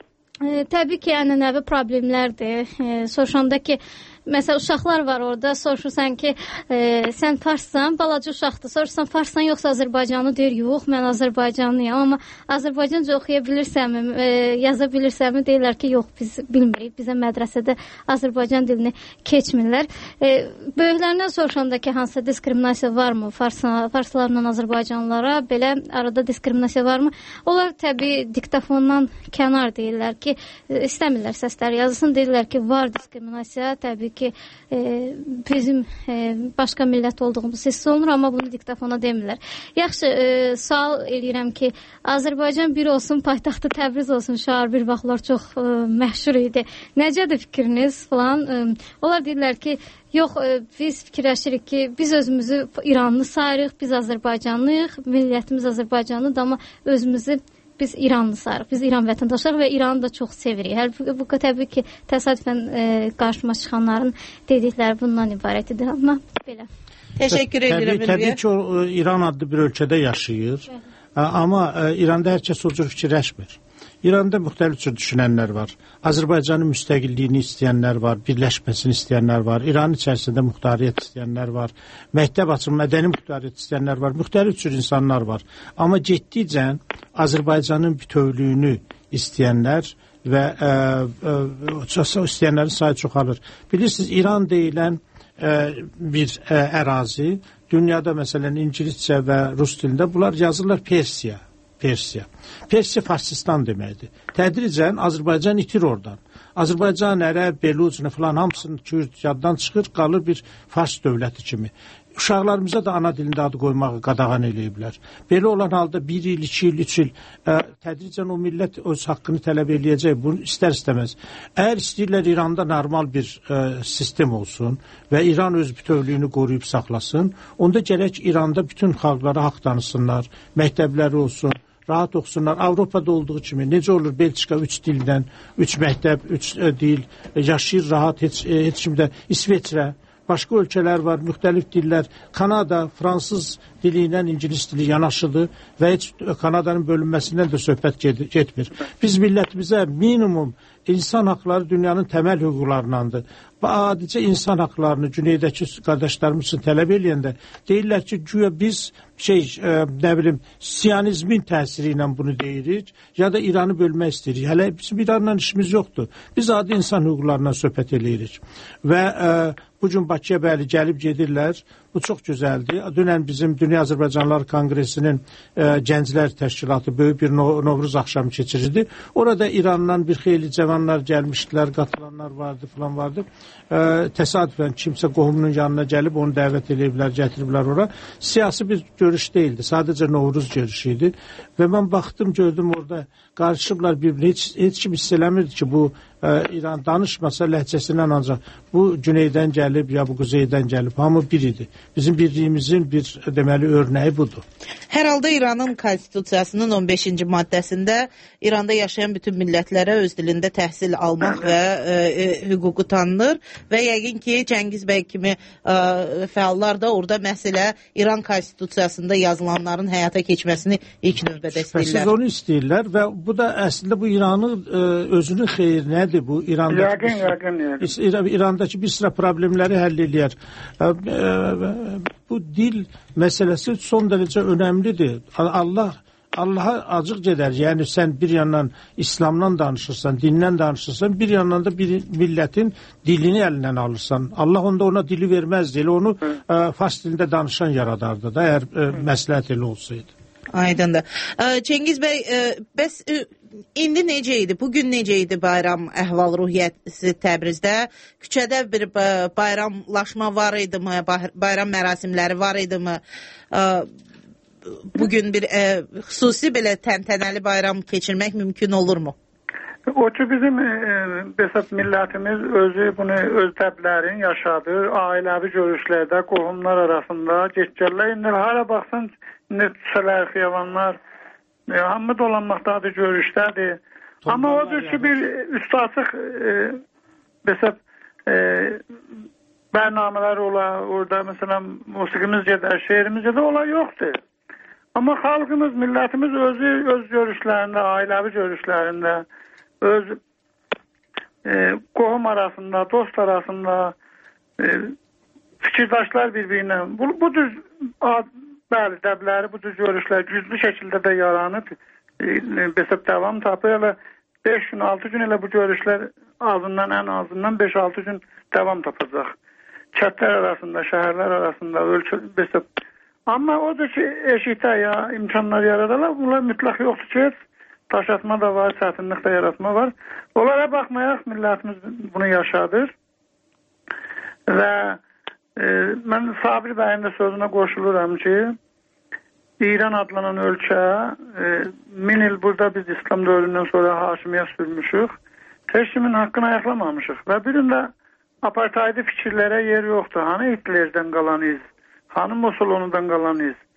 E, təbii ki, ənənəvi problemlərdir. E, soruşanda ki, məsələn, uşaqlar var orada, soruşursan ki, e, sən farssan, balaca uşaqdır, soruşursan farssan yoxsa Azərbaycanlı, deyir, yox, mən Azərbaycanlıyam, amma Azərbaycanca oxuya bilirsənmi, e, yaza bilirsənmi, deyirlər ki, yox, biz bilmirik, bizə mədrəsədə Azərbaycan dilini keçmirlər. E, böyüklərindən soruşanda ki, hansısa diskriminasiya varmı farsla, farslarla Azərbaycanlılara, belə arada diskriminasiya varmı? Onlar təbii diktafondan kənar deyirlər ki, istəmirlər səslər yazısın, deyirlər ki, var diskriminasiya, təbii ki, e, bizim e, başqa millət olduğumuz hiss olunur, amma bunu diktafona demirlər. Yaxşı, e, sual eləyirəm ki, Azərbaycan bir olsun, paytaxtı Təbriz olsun, şair bir vaxtlar çox e, məşhur idi. Necədir fikriniz falan? E, onlar deyirlər ki, yox, e, biz fikirləşirik ki, biz özümüzü İranlı sayırıq, biz Azərbaycanlıyıq, milliyyətimiz Azərbaycanlıdır, amma özümüzü biz İranlısarıq, biz İran vətəndaşlarıq və İranı da çox sevirik. Hər bu təbii ki, təsadüfən e, qarşıma çıxanların dedikləri bundan ibarət idi, amma belə. Təşəkkür edirəm. Təbii, təbii ki, o, İran adlı bir ölkədə yaşayır. Bəli. Amma e, İranda hər kəs o cür fikirləşmir. İranda müxtəlif cür düşünənlər var. Azərbaycanın müstəqilliyini istəyənlər var, birləşməsini istəyənlər var. İranın içərisində muxtariyyət istəyənlər var. Məktəb açılma, mədəni muxtariyyət istəyənlər var. Müxtəlif cür insanlar var. Amma getdikcə Azərbaycanın bütövlüyünü istəyənlər və e, e, istəyənlərin sayı çoxalır. Bilirsiniz, İran deyilən e, bir e, ərazi, dünyada məsələn İngiliscə və Rus dilində bunlar yazırlar Persiya. Persiya. Persiya Farsistan deməkdir. Tədricən Azərbaycan itir oradan. Azərbaycan, Ərəb, Belucunu falan hamısını Kürt yaddan çıxır, qalır bir Fars dövləti kimi. Uşaqlarımıza da ana dilində adı qoymağı qadağan eləyiblər. Belə olan halda bir il, iki il, üç il ə, tədricən o millət öz haqqını tələb eləyəcək. Bunu istər istəməz. Əgər istəyirlər İranda normal bir ə, sistem olsun və İran öz bütövlüyünü qoruyub saxlasın, onda gərək İranda bütün xalqlara haqq tanısınlar, məktəbləri olsun, rahat oxusunlar. Avropada olduğu kimi necə olur Belçika üç dildən, üç məktəb, üç ə, dil, yaşayır rahat, heç, heç kimdə. İsveçrə, başqa ölkələr var, müxtəlif dillər. Kanada, fransız dili ilə ingilis dili yanaşıdır və heç Kanadanın bölünməsindən də söhbət getmir. Biz millətimizə minimum insan haqları dünyanın təməl hüquqlarındandır. Adicə insan haqlarını güneydəki qardaşlarımız üçün tələb eləyəndə deyirlər ki, güya biz şey, e, nə bilim, siyonizmin təsiri ilə bunu deyirik, ya da İranı bölmək istəyirik. Hələ bizim İranla işimiz yoxdur. Biz adi insan hüquqlarından söhbət eləyirik. Və e, bugün Bakıya bəli gəlib gedirlər. Bu çox gözəldir. Dünən bizim Dünya Azərbaycanlılar Konqresinin e, Gənclər Təşkilatı böyük bir no Novruz axşamı keçirirdi. Orada İrandan bir xeyli cavanlar gəlmişdilər, qatılanlar vardı, falan vardı. E, təsadüfən kimsə qohumunun yanına gəlib onu dəvət ediblər, gətiriblər ora. Siyasi bir görüş deyildi. Sadəcə Novruz görüşü idi. Və mən baxdım, gördüm orada qarışıblar bir-birini. Heç, heç kim hiss eləmirdi ki, bu e, İran danışmasa ləhcəsindən ancaq bu güneydən gəlib ya bu quzeydən gəlib. Hamı bir idi. Bizim birliyimizin bir deməli örnəyi budur. Hər halda İranın konstitusiyasının on beşinci maddəsində İranda yaşayan bütün millətlərə öz dilində təhsil almaq və e, e, hüququ tanınır və yəqin ki Cəngiz bəy kimi e, fəallar da orada məsələ İran konstitusiyasında yazılanların həyata keçməsini ilk növbədə istəyirlər. Siz onu istəyirlər və bu da əslində bu İranın e, özünün xeyrinədir bu İranda. Yəqin, yəqin, yəqin. İrandakı bir sıra problemləri həll eləyər. E, e, bu dil məsələsi son dərəcə önəmlidir. Allah Allaha acıq gedər. Yəni sən bir yandan İslamdan danışırsan, dindən danışırsan, bir yandan da bir milletin dilini əlindən alırsan. Allah onda ona dili verməzdi. Elə onu e, fars dilində danışan yaradardı da, əgər e, məsləhət elə olsaydı. Aydındır. Cengiz bəy, bəs indi necə idi? Bugün necə idi bayram əhval-ruhiyyəsi Təbrizdə? Küçədə bir bayramlaşma var idi mi? Bayram mərasimləri var idi mi? Bugün bir xüsusi belə təntənəli bayram keçirmək mümkün olurmu? O ki bizim besat millətimiz özü bunu öz təblərin yaşadığı ailəvi görüşlərdə, qohumlar arasında geçərlər. İndi hara baxsan nütsələr, xiyavanlar, e, hamı dolanmaqdadır, görüşdədir. Tom Amma odur ki bir üstü açıq e, besat e, bərnamələr ola, orada mesela musiqimiz gedər, şeirimiz gedər, ola yoxdur. Amma xalqımız, millətimiz özü öz görüşlərində, ailəvi görüşlərində, öz e, qohum arasında, dost arasında e, fikirdaşlar bir-birinə bu, bu düz ad, bəli, dəbləri, bu düz görüşlər güclü şəkildə də yaranıb e, besab davam tapır. Elə beş gün, altı gün elə bu görüşlər azından, ən azından beş altı gün davam tapacaq. Kətlər arasında, şəhərlər arasında ölçü besab. Amma odur ki, eşitə ya imkanlar yaradarlar. Bunlar mütləq yoxdur ki, daşatma da var, çətinlik də yaratma var. Onlara baxmayaq, millətimiz bunu yaşadır. Və e, mən Sabir bəyin də sözünə qoşuluram ki, İran adlanan ölkə e, min il burada biz İslam dövründən sonra hakimiyyət sürmüşük. Heç kimin haqqını ayaqlamamışıq. Və bir gün də apartaydı fikirlərə yer yoxdur. Hani Hitlerdən qalan iz, hani Mussolini'dən qalan iz,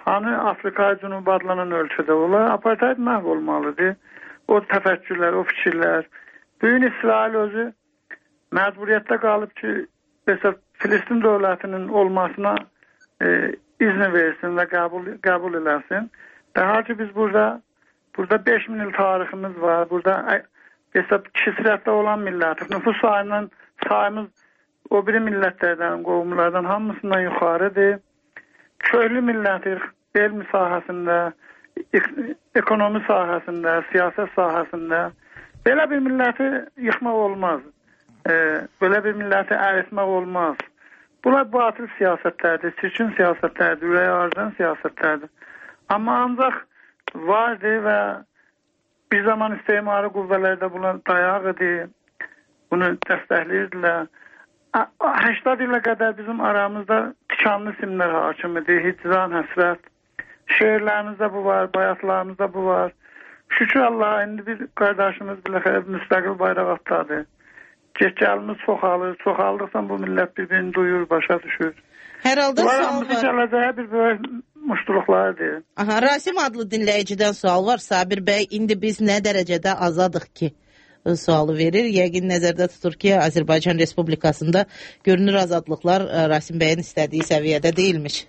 Hani Afrika Cünubu adlanan ölkədə olar, apartheid məhv olmalıdır. O təfəkkürlər, o fikirlər. Bugün İsrail özü məcburiyyətdə qalıb ki, mesela Filistin dövlətinin olmasına e, izni versin və qəbul, qəbul eləsin. Daha ki biz burada burada beş min il tariximiz var. Burada mesela kisrətdə olan millətik. Nüfus sayından sayımız o biri millətlərdən, qovumlardan hamısından yuxarıdır. Köylü millətik, elm sahəsində, ekonomi sahəsində, siyasət sahəsində. Belə bir milləti yıxmaq olmaz. E, belə bir milləti əritmək olmaz. Bunlar batıl siyasətlərdir, çirkin siyasətlərdir, ürək ağrıdan siyasətlərdir. Amma ancaq vardı və bir zaman istismari qüvvələrdə buna dayaq idi, bunu dəstəkləyirdilər. səksən ilə qədər bizim aramızda tikanlı simlər hakim idi, hicran, həsrət. Şeirlərimizdə bu var, bayatlarımızda bu var. Şükür Allah'a indi bir qardaşımız biləxərə müstəqil bayraq atladı. Keçəlimiz çoxalır, çoxaldıqsa bu millət bir-birini duyur, başa düşür. Hər halda Bunlar sual var. Gələcəyə bir böyük muştuluqlardır. Aha, Rasim adlı dinləyicidən sual var. Sabir bəy, indi biz nə dərəcədə azadıq ki? Sualı verir. Yəqin nəzərdə tutur ki, Azərbaycan Respublikasında görünür azadlıqlar Rasim bəyin istədiyi səviyyədə deyilmiş.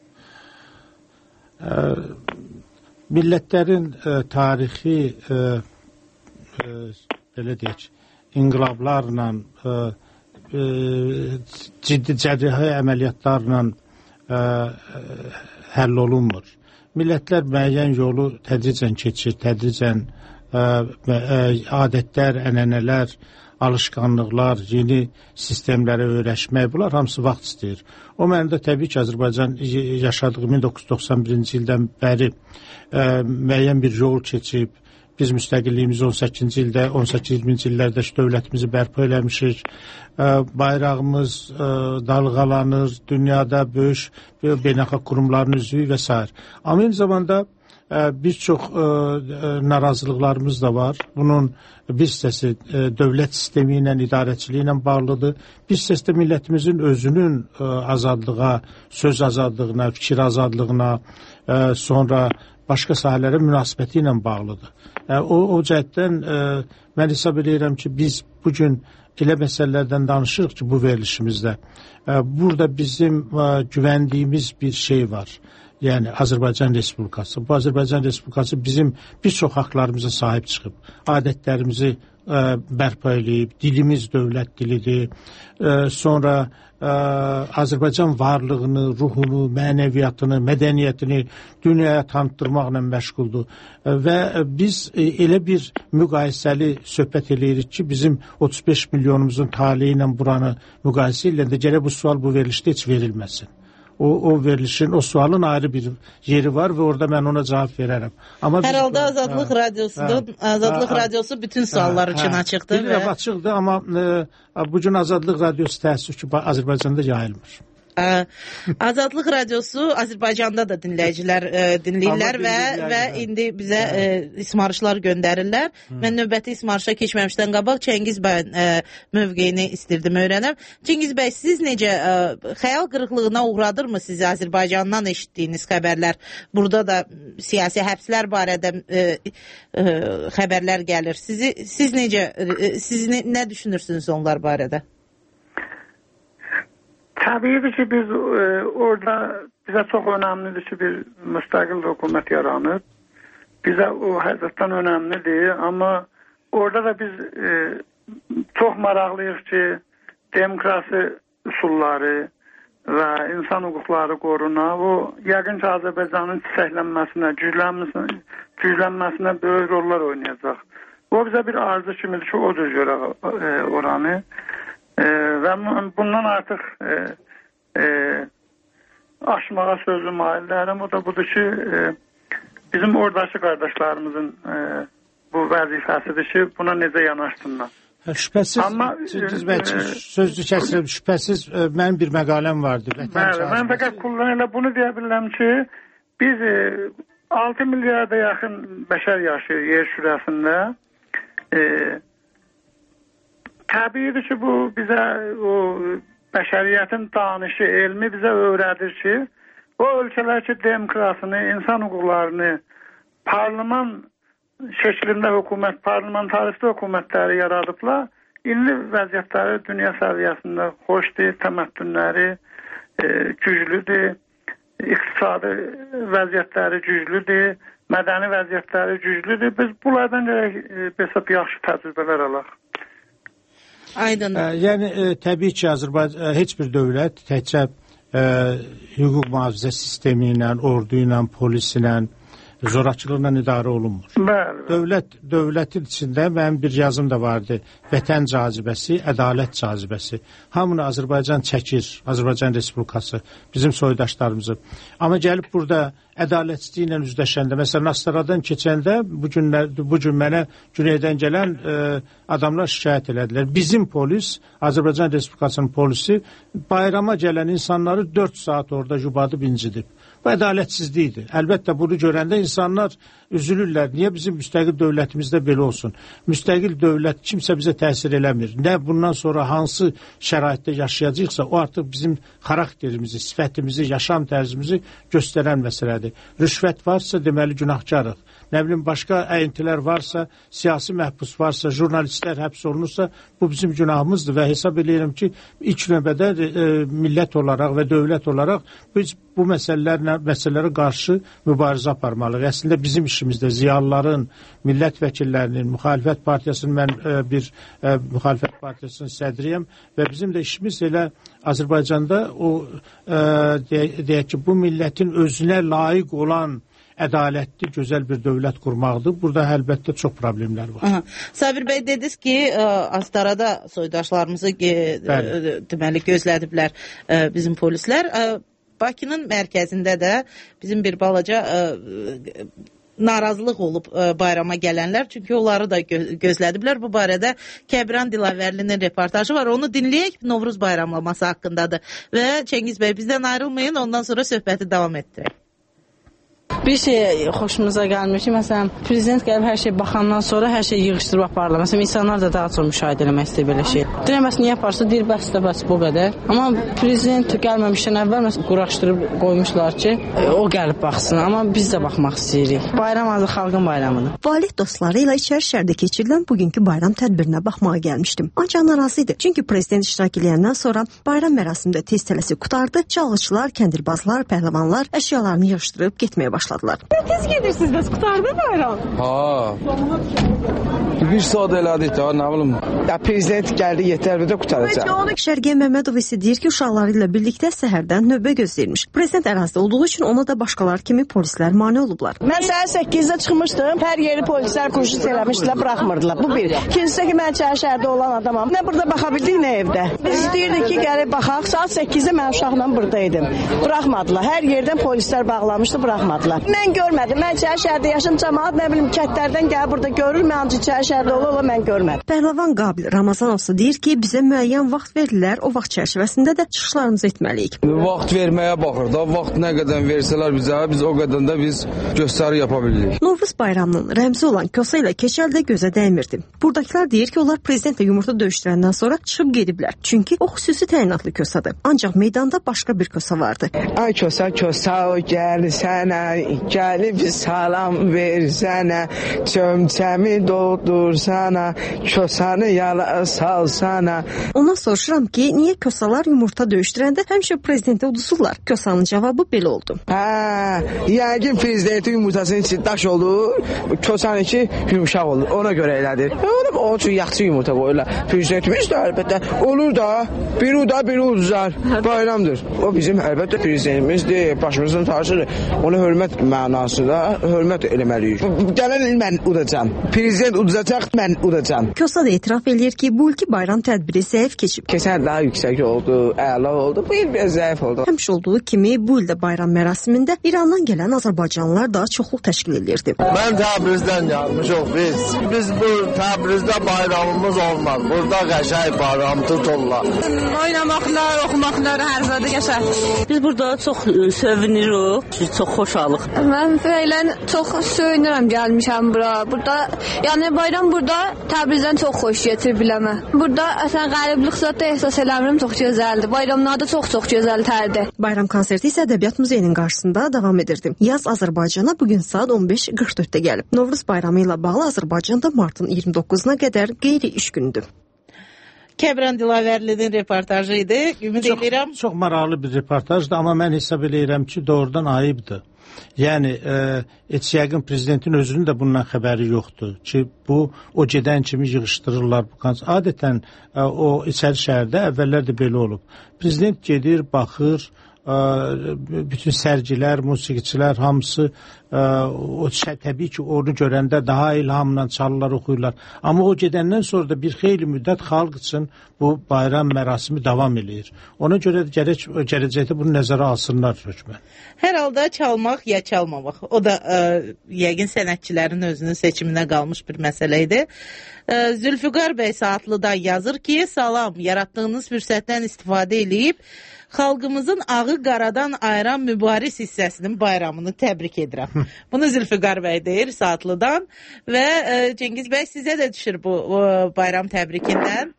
Ə, millətlərin ə, tarixi ə, ə, belə deyək, inqilablarla, ə, ə, ciddi cərrahi əməliyyatlarla ə, həll olunmur. Millətlər müəyyən yolu tədricən keçir, tədricən ə, ə, adətlər, ənənələr, alışqanlıqlar, yeni sistemlərə öyrəşmək, bunlar hamısı vaxt istəyir. O məndə təbii ki, Azərbaycan yaşadığı min doqquz yüz doxsan birinci ildən bəri ə, müəyyən bir yol keçib, biz müstəqilliyimizi on səkkizinci ildə, on səkkizinci illərdə dövlətimizi bərpa eləmişik, ə, bayrağımız ə, dalğalanır, dünyada böyük beynəlxalq qurumların üzvü və s. Amma eyni zamanda bir çox ə, narazılıqlarımız da var. Bunun bir hissəsi ə, dövlət sistemi ilə, idarəçiliyi ilə bağlıdır. Bir hissəsi də millətimizin özünün ə, azadlığa, söz azadlığına, fikir azadlığına, ə, sonra başqa sahələrə münasibəti ilə bağlıdır. Ə, o, o cəhətdən ə, mən hesab edirəm ki, biz bugün elə məsələlərdən danışırıq ki, bu verilişimizdə. Ə, burada bizim ə, güvəndiyimiz bir şey var. Yəni Azərbaycan Respublikası. Bu Azərbaycan Respublikası bizim bir çox haqlarımıza sahib çıxıb. Adətlərimizi ə, bərpa eləyib, dilimiz dövlət dilidir. Ə, sonra ə, Azərbaycan varlığını, ruhunu, mənəviyyatını, mədəniyyətini dünyaya tanıtdırmaqla məşğuldur. Ə, və biz ə, elə bir müqayisəli söhbət eləyirik ki, bizim otuz beş milyonumuzun taleyi ilə buranı müqayisə ilə də gərək bu sual bu verilişdə heç verilməsin. O, o verilişin, o sualın ayrı bir yeri var və orada mən ona cavab verərəm. Amma hər halda Azadlıq hə, Radyosudur. Hə, Azadlıq hə, Radyosu bütün suallar hə, üçün açıqdır. Bilirəm, və... açıqdır, amma e, bugün Azadlıq Radyosu təəssüf ki, Azərbaycanda yayılmır. Ə, Azadlıq Radyosu Azərbaycanda da dinləyicilər ə, dinləyirlər və və indi bizə ə, ismarışlar göndərirlər. Hı. Mən növbəti ismarışa keçməmişdən qabaq Çəngiz bəyin ə, mövqeyini istirdim öyrənəm. Çəngiz bəy, siz necə ə, xəyal qırıqlığına uğradırmı sizi Azərbaycandan eşitdiyiniz xəbərlər? Burada da siyasi həbslər barədə ə, ə, xəbərlər gəlir. Sizi siz necə ə, siz nə, nə düşünürsünüz onlar barədə? Təbiidir ki, biz e, orada bizə çox önəmlidir ki, bir müstəqil hökumət yaranır. Bizə o həqiqətən önəmlidir, amma orada da biz e, çox maraqlıyıq ki, demokrasi üsulları və insan hüquqları qoruna, o yəqin ki, Azərbaycanın çiçəklənməsinə, güclənməsinə, güclənməsinə böyük rollar oynayacaq. O bizə bir arzu kimidir ki, o cür görək e, oranı. E, və bundan artıq e, e, aşmağa sözlü maillərim o da budur ki e, bizim oradakı qardaşlarımızın e, bu vəzifəsidir ki buna necə yanaşsınlar. Şübhəsiz, Amma, Çingiz bəy, e, sözlü kəsirəm, şübhəsiz e, mənim bir məqaləm vardır. Bəli, mən fəqət kullanıyla bunu deyə bilirəm ki biz e, altı milyarda yaxın bəşər yaşayır yer şürəsində. E, Təbiidir ki, bu bizə o bəşəriyyətin danışı, elmi bizə öyrədir ki, o ölkələr ki, demokrasını, insan hüquqlarını, parlament şəklində hökumət, parlamentarist hökumətləri yaradıblar. İndi vəziyyətləri dünya səviyyəsində xoşdur, təməttünləri e, güclüdür, iqtisadi vəziyyətləri güclüdür, mədəni vəziyyətləri güclüdür. Biz bunlardan gərək e, hesab yaxşı təcrübələr alaq. Aydın. Ə, yəni ə, təbii ki, Azərbaycan heç bir dövlət təkcə ə, hüquq mühafizə sistemi ilə, ordu ilə, polis ilə, zorakılıqla idarə olunmur. Bəli. Dövlət, dövlətin içində mənim bir yazım da vardı. Vətən cazibəsi, ədalət cazibəsi. Hamını Azərbaycan çəkir, Azərbaycan Respublikası, bizim soydaşlarımızı. Amma gəlib burada ədalətsizliklə üzləşəndə, məsələn, Astaradan keçəndə bu, günlər, bu gün mənə Güneydən gələn e, adamlar şikayət elədilər. Bizim polis, Azərbaycan Respublikasının polisi bayrama gələn insanları dörd saat orada jubadıb incidib. Bu ədalətsizlikdir. Əlbəttə bunu görəndə insanlar üzülürlər. Niyə bizim müstəqil dövlətimizdə belə olsun? Müstəqil dövlət kimsə bizə təsir eləmir. Nə bundan sonra hansı şəraitdə yaşayacaqsa, o artıq bizim xarakterimizi, sifətimizi, yaşam tərzimizi göstərən məsələdir. Rüşvət varsa, deməli günahkarıq. Nə bilim, başqa əyintilər varsa, siyasi məhbus varsa, jurnalistlər həbs olunursa, bu bizim günahımızdır və hesab edirəm ki, ilk növbədə e, millət olaraq və dövlət olaraq biz bu məsələlərlə, məsələlərə qarşı mübarizə aparmalıyıq. Əslində bizim işimizdə ziyalıların, millət vəkillərinin, müxalifət partiyasının, mən e, bir e, müxalifət partiyasının sədriyəm və bizim də işimiz elə Azərbaycanda o, e, deyək, deyək ki, bu millətin özünə layiq olan ədalətli, gözəl bir dövlət qurmaqdır. Burada əlbəttə çox problemlər var. Aha. Sabir bəy, dediniz ki, Astarada soydaşlarımızı deməli gözlədiblər bizim polislər. Bakının mərkəzində də bizim bir balaca narazılıq olub bayrama gələnlər, çünki onları da gözlədiblər. Bu barədə Kəbran Dilavərlinin reportajı var. Onu dinləyək, Novruz bayramlaması haqqındadır. Və Çengiz bəy, bizdən ayrılmayın, ondan sonra söhbəti davam etdirək. Bir şey xoşumuza gəlmir ki, məsələn, prezident gəlib hər şey baxandan sonra hər şey yığışdırıb aparırlar. Məsələn, insanlar da daha çox müşahidə eləmək istəyir belə şey. Deyəməz, niyə yaparsa, deyir, bəs də bəs bu qədər. Amma prezident gəlməmişdən əvvəl məsələn, quraşdırıb qoymuşlar ki, o gəlib baxsın. Amma biz də baxmaq istəyirik. Bayram azı xalqın bayramıdır. Valid dostları ilə İçəri şəhərdə keçirilən bugünkü bayram tədbirinə baxmağa gəlmişdim. Ancaq narazı idi. Çünki prezident iştirak edəndən sonra bayram mərasimində tez tələsi qutardı. Çalğıçılar, kəndirbazlar, pəhləvanlar əşyalarını yığışdırıb getməyə başladılar. Tez gedirsiniz, bəs qutardı bayram? Ha. Bir saat elədik də, nə bilim. Ya prezident gəldi, yetər bir də qutaracaq. Şərqiyə Məmmədov isə deyir ki, uşaqları ilə birlikdə səhərdən növbə gözləyirmiş. Prezident ərazidə olduğu üçün ona da başqalar kimi polislər mane olublar. Mən səhər səkkizdə çıxmışdım. Hər yeri polislər kurşut eləmişdilər, buraxmırdılar. Bu bir. İkincisi ki, mən İçəri şəhərdə olan adamam. Nə burada baxa bildik, nə evdə. Biz istəyirdik ki, gəlib baxaq. Saat səkkizdə mən uşaqla buradaydım. Buraxmadılar. Hər yerdən polislər bağlamışdı, buraxmadılar. Mən görmədim. Mən İçəri şəhərdə yaşım, cəmaət nə bilim kətlərdən gəlir burada görür. Mən ancaq İçəri şəhərdə ola ola mən görmədim. Pəhləvan Qabil Ramazanov isə deyir ki, bizə müəyyən vaxt verirlər. O vaxt çərçivəsində də çıxışlarımızı etməliyik. Vaxt verməyə baxır da. Vaxt nə qədər versələr bizə, biz o qədər də biz göstəri yapa bilirik. Novruz bayramının rəmzi olan Kosa ilə Keçəl də gözə dəymirdi. Buradakılar deyir ki, onlar prezidentlə yumurta döyüşdürəndən sonra çıxıb gediblər. Çünki o xüsusi təyinatlı Kosadır. Ancaq meydanda başqa bir Kosa vardı. Ay Kosa, Kosa o gəl sənə, gəlib salam versənə, çömçəmi doldursana, Kosanı yala salsana. Ona soruşuram ki, niyə Kosalar yumurta döyüşdürəndə həmişə prezidentə udusurlar? Kosanın cavabı belə oldu. Hə, yəqin prezidentin yumurtasının içi daş olur, Kosanın içi yumuşaq olur. Ona görə elədir. Onun onun üçün yaxşı yumurta qoyurlar. Prezidentimiz də əlbəttə olur da, biri da, biri uduzar. Bayramdır. O bizim əlbəttə prezidentimizdir, başımızın tacıdır. Ona hörmət mənasında hörmət eləməliyik. Gələn il mən udacam. Prezident uduzacaq, mən udacam. Kosa da etiraf eləyir ki, bu ilki bayram tədbiri zəif keçib. Keçən daha yüksək oldu, əla oldu. Bu il biraz zəif oldu. Həmişə olduğu kimi bu ildə bayram mərasimində İrandan gələn azərbaycanlılar daha çoxluq təşkil edirdi. Mən Təbrizdən gəlmişəm biz. Biz bu Təbrizdə bayramımız olmaz. Burada qəşəng bayram tuturlar. Oynamaqlar, oxumaqlar hər zadə qəşəng. Biz burada çox sevinirik, çox xoşalıq. Mən fəilən çox söyünürəm gəlmişəm bura. Burada, yəni bayram burada Təbrizdən çox xoş gətirib biləmə. Burada əsən qəriblik zətdə ehsas eləmirəm, çox gözəldir. Bayramlar da çox-çox gözəl tərdir. Bayram konserti isə Ədəbiyyat Muzeyinin qarşısında davam edirdi. Yaz Azərbaycana bugün saat on beş qırx dörddə gəlib. Novruz bayramı ilə bağlı Azərbaycanda martın iyirmi doqquzuna qədər qeyri-iş günüdür. Kəbran Dilavərlinin reportajı idi. Ümid edirəm. Çox, çox maraqlı bir reportajdır, amma mən hesab edirəm ki, doğrudan ayıbdır. Yəni, e, heç yəqin prezidentin özünün də bundan xəbəri yoxdur ki, bu o gedən kimi yığışdırırlar bu konser. Adətən e, o içəri şəhərdə əvvəllər də belə olub. Prezident gedir, baxır, e, bütün sərgilər, musiqiçilər hamısı e, o təbii ki, onu görəndə daha ilhamla çalırlar, oxuyurlar. Amma o gedəndən sonra da bir xeyli müddət xalq üçün bu bayram mərasimi davam edir. Ona görə gərək gələcəkdə bunu nəzərə alsınlar hökmən. Hər halda çalmaq ya çalmamaq. O da ə, yəqin sənətçilərin özünün seçiminə qalmış bir məsələ idi. Ə, Zülfüqar bəy Saatlıdan yazır ki, salam, yaratdığınız fürsətdən istifadə edib xalqımızın ağı qaradan ayıran mübariz hissəsinin bayramını təbrik edirəm. Bunu Zülfüqar bəy deyir Saatlıdan və ə, Cengiz bəy sizə də düşür bu o, bayram təbrikindən.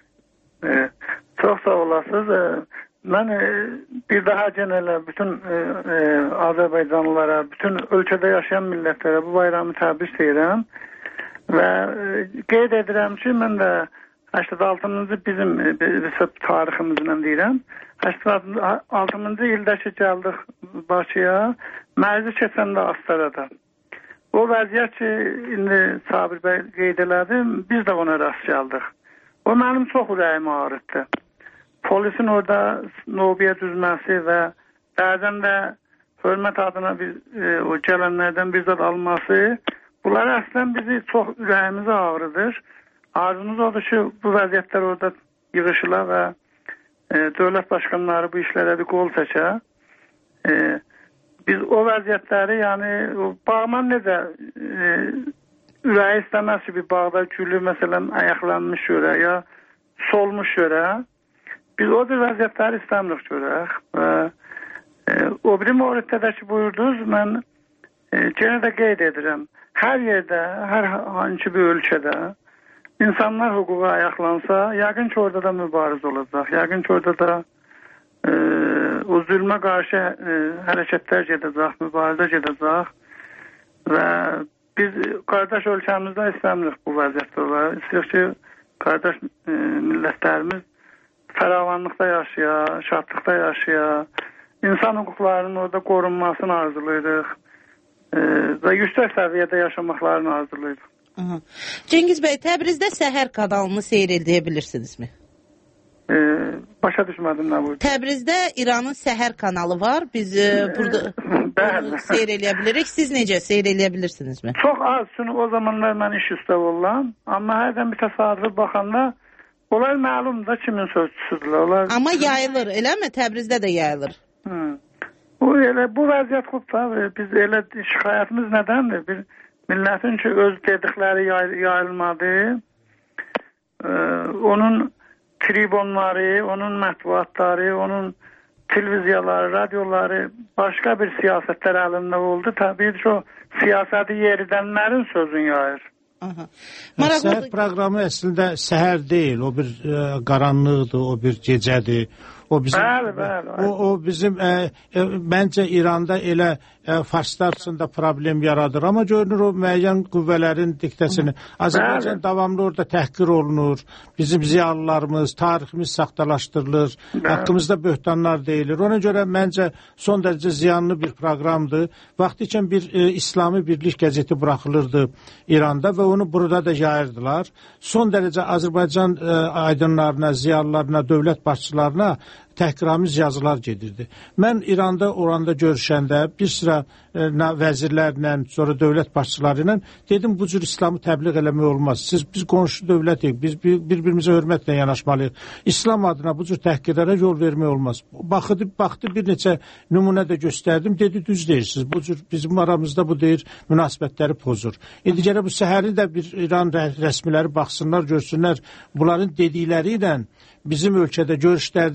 E, çox sağ olasınız. E, mən e, bir daha genel bütün e, e, Azərbaycanlılara, bütün ölkədə yaşayan millətlərə bu bayramı təbrik edirəm və e, qeyd edirəm ki, mən də səksən altıncı bizim e, tariximizlə deyirəm. səksən altıncı ildə ki, gəldik Bakıya, mərzi keçəndə Astarada. O vəziyyət ki, indi Sabir bəy qeyd elədi, biz də ona rast gəldik. O mənim çox ürəyimi ağrıtdı. Polisin orada nobiyə düzməsi və bəzən də hörmət adına biz, e, o gələnlərdən bir zad alması, bunlar əslən bizi çox ürəyimizi ağrıdır. Arzumuz odur ki, bu vəziyyətlər orada yığışılar və e, dövlət başkanları bu işlərə bir qol çəkə. E, biz o vəziyyətləri, yəni o bağman necə e, ürəyi istəməz ki, bir bağda gülü məsələn ayaqlanmış görə ya solmuş görə. Biz o bir vəziyyətləri istəmirik görək. Və e, o biri mövriddə ki buyurdunuz, mən e, yenə də qeyd edirəm. Hər yerdə, hər hangi bir ölkədə insanlar hüquqa ayaqlansa, yəqin ki orada da mübariz olacaq. Yəqin ki orada da e, o zülmə qarşı e, hərəkətlər gedəcək, mübarizə gedəcək və biz qardaş ölkəmizdə istəmirik bu vəziyyətdə olar. İstəyirik ki, qardaş e, millətlərimiz fəravanlıqda yaşaya, şadlıqda yaşaya, insan hüquqlarının orada qorunmasını arzulayırıq e, və yüksək səviyyədə yaşamaqlarını arzulayırıq. Aha. Cengiz bəy, Təbrizdə Səhər kanalını seyr edə bilirsinizmi? E, başa düşmədim nə buyurdu? Təbrizdə İranın Səhər kanalı var. Biz e, burada bunu seyr eləyə bilirik. Siz necə seyr eləyə bilirsinizmi? Çox az. Çünki o zamanlar mən iş üstə olan. Amma hərdən bir təsadüfi baxanda onlar məlumdur kimin sözçüsüdürlər. Onlar... Amma yayılır, eləmi? Təbrizdə də yayılır. Hı. Bu, elə, bu vəziyyət xuddur. Biz elə şikayətimiz nədəndir? Bir millətin ki, öz dedikləri yay, yayılmadı. Ee, onun tribunları, onun mətbuatları, onun televiziyaları, radyoları başqa bir siyasətlər əlində oldu. Təbii ki, o siyasəti yeridənlərin sözünü yayır. Səhər proqramı əslində səhər deyil, o bir e, qaranlıqdır, o bir gecədir. O bizim, bəli, bəli, bəli. O, o bizim e, e, məncə İranda elə e, farslar üçün də problem yaradır. Amma görünür o müəyyən qüvvələrin diktəsini. Azərbaycan davamlı orada təhqir olunur. Bizim ziyalılarımız, tariximiz saxtalaşdırılır. Bəli. Haqqımızda böhtanlar deyilir. Ona görə məncə son dərəcə ziyanlı bir proqramdır. Vaxtikən bir e, İslami Birlik qəzeti buraxılırdı İranda və onu burada da yayırdılar. Son dərəcə Azərbaycan e, aydınlarına, ziyalılarına, dövlət başçılarına təhqiramiz yazılar gedirdi. Mən İranda oranda görüşəndə bir sıra e, vəzirlərlə, sonra dövlət başçıları ilə dedim, bu cür İslamı təbliğ eləmək olmaz. Siz, biz qonşu dövlətik, biz bir, bir-birimizə hörmətlə yanaşmalıyıq. İslam adına bu cür təhqirlərə yol vermək olmaz. Baxdı, baxdı bir neçə nümunə də göstərdim, dedi, düz deyirsiniz. Bu cür bizim aramızda bu deyir, münasibətləri pozur. İndi gələ bu səhəri də bir İran rəsmiləri baxsınlar, görsünlər, bunların dedikləri ilə bizim ölkədə görüşlərdə, rəsmi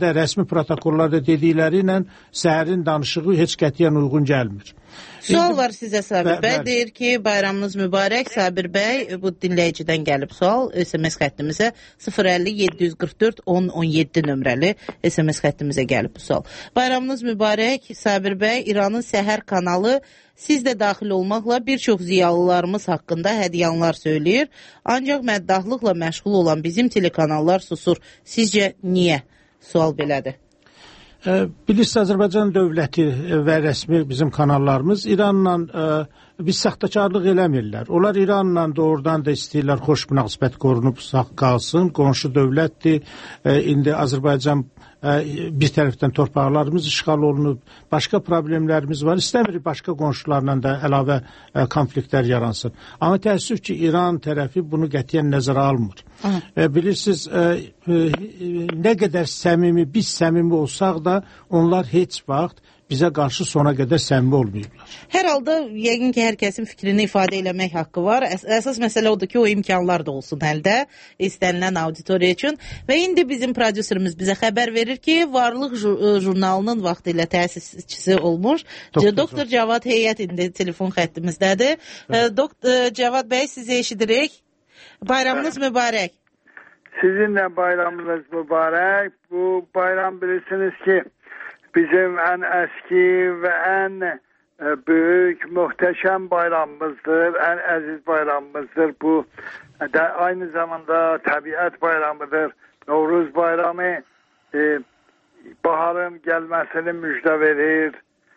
protokollarda dedikləri ilə səhərin danışığı heç qətiyyən uyğun gəlmir. Sual var sizə Sabir bəy. Deyir ki, bayramınız mübarək. Sabir bəy, bu dinləyicidən gəlib sual. S M S xəttimizə sıfır əlli yeddi yüz qırx dörd on on yeddi nömrəli S M S xəttimizə gəlib bu sual. Bayramınız mübarək Sabir bəy. İranın Səhər kanalı siz də daxil olmaqla bir çox ziyalılarımız haqqında hədyanlar söyləyir. Ancaq məddahlıqla məşğul olan bizim telekanallar susur. Sizcə niyə? Sual belədir. Bilirsiniz, Azərbaycan dövləti və rəsmi bizim kanallarımız İranla ə, biz saxtakarlıq eləmirlər. Onlar İranla doğrudan da istəyirlər xoş münasibət qorunub sağ qalsın. Qonşu dövlətdir. Ə, indi Azərbaycan ə, bir tərəfdən torpaqlarımız işğal olunub, başqa problemlərimiz var. İstəmirik başqa qonşularla da əlavə ə, konfliktlər yaransın. Amma təəssüf ki, İran tərəfi bunu qətiyyən nəzərə almır. E, bilirsiniz, e, e, nə qədər səmimi, biz səmimi olsaq da onlar heç vaxt bizə qarşı sona qədər səmimi olmayıblar. Hər halda yəqin ki, hər kəsin fikrini ifadə eləmək haqqı var. Əs əsas məsələ odur ki, o imkanlar da olsun əldə istənilən auditoriya üçün. Və indi bizim prodüserimiz bizə xəbər verir ki, Varlıq jurnalının vaxtı ilə təsisçisi olmuş Doktor, Doktor Cavad Heyət indi telefon xəttimizdədir. Doktor Cavad bəy, sizi eşidirik. Bayramınız mübarək. Sizin de bayramınız mübarek. Bu bayram bilirsiniz ki bizim en eski ve en büyük, muhteşem bayramımızdır. En aziz bayramımızdır. Bu da aynı zamanda tabiat bayramıdır. Novruz bayramı e, baharın gelmesini müjde verir.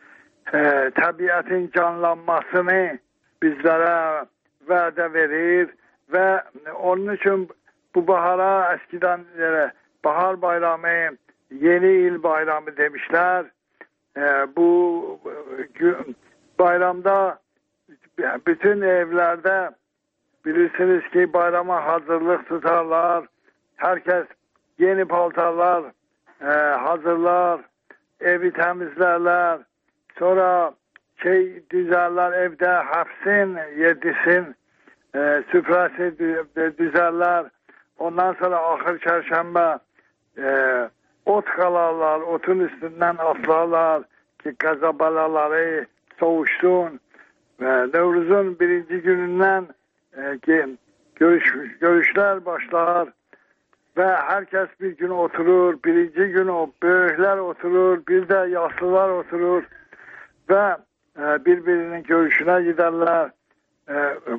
E, tabiatın canlanmasını bizlere vədə verir ve onun için bu bahara eskiden e, bahar bayramı, yeni il bayramı demişler. E, bu e, bayramda bütün evlerde bilirsiniz ki bayrama hazırlık tutarlar. Herkes yeni paltarlar e, hazırlar, evi temizlerler. Sonra şey düzerler evde, hafsin, yedisin, e, süfresi düzerler. Ondan sonra ahır çarşamba e, ot kalarlar, otun üstünden atlarlar ki gazabalaları soğuşsun. E, Nevruz'un birinci gününden e, ki görüş, görüşler başlar ve herkes bir gün oturur. Birinci gün o büyükler oturur, bir de yaşlılar oturur ve e, birbirinin görüşüne giderler. E,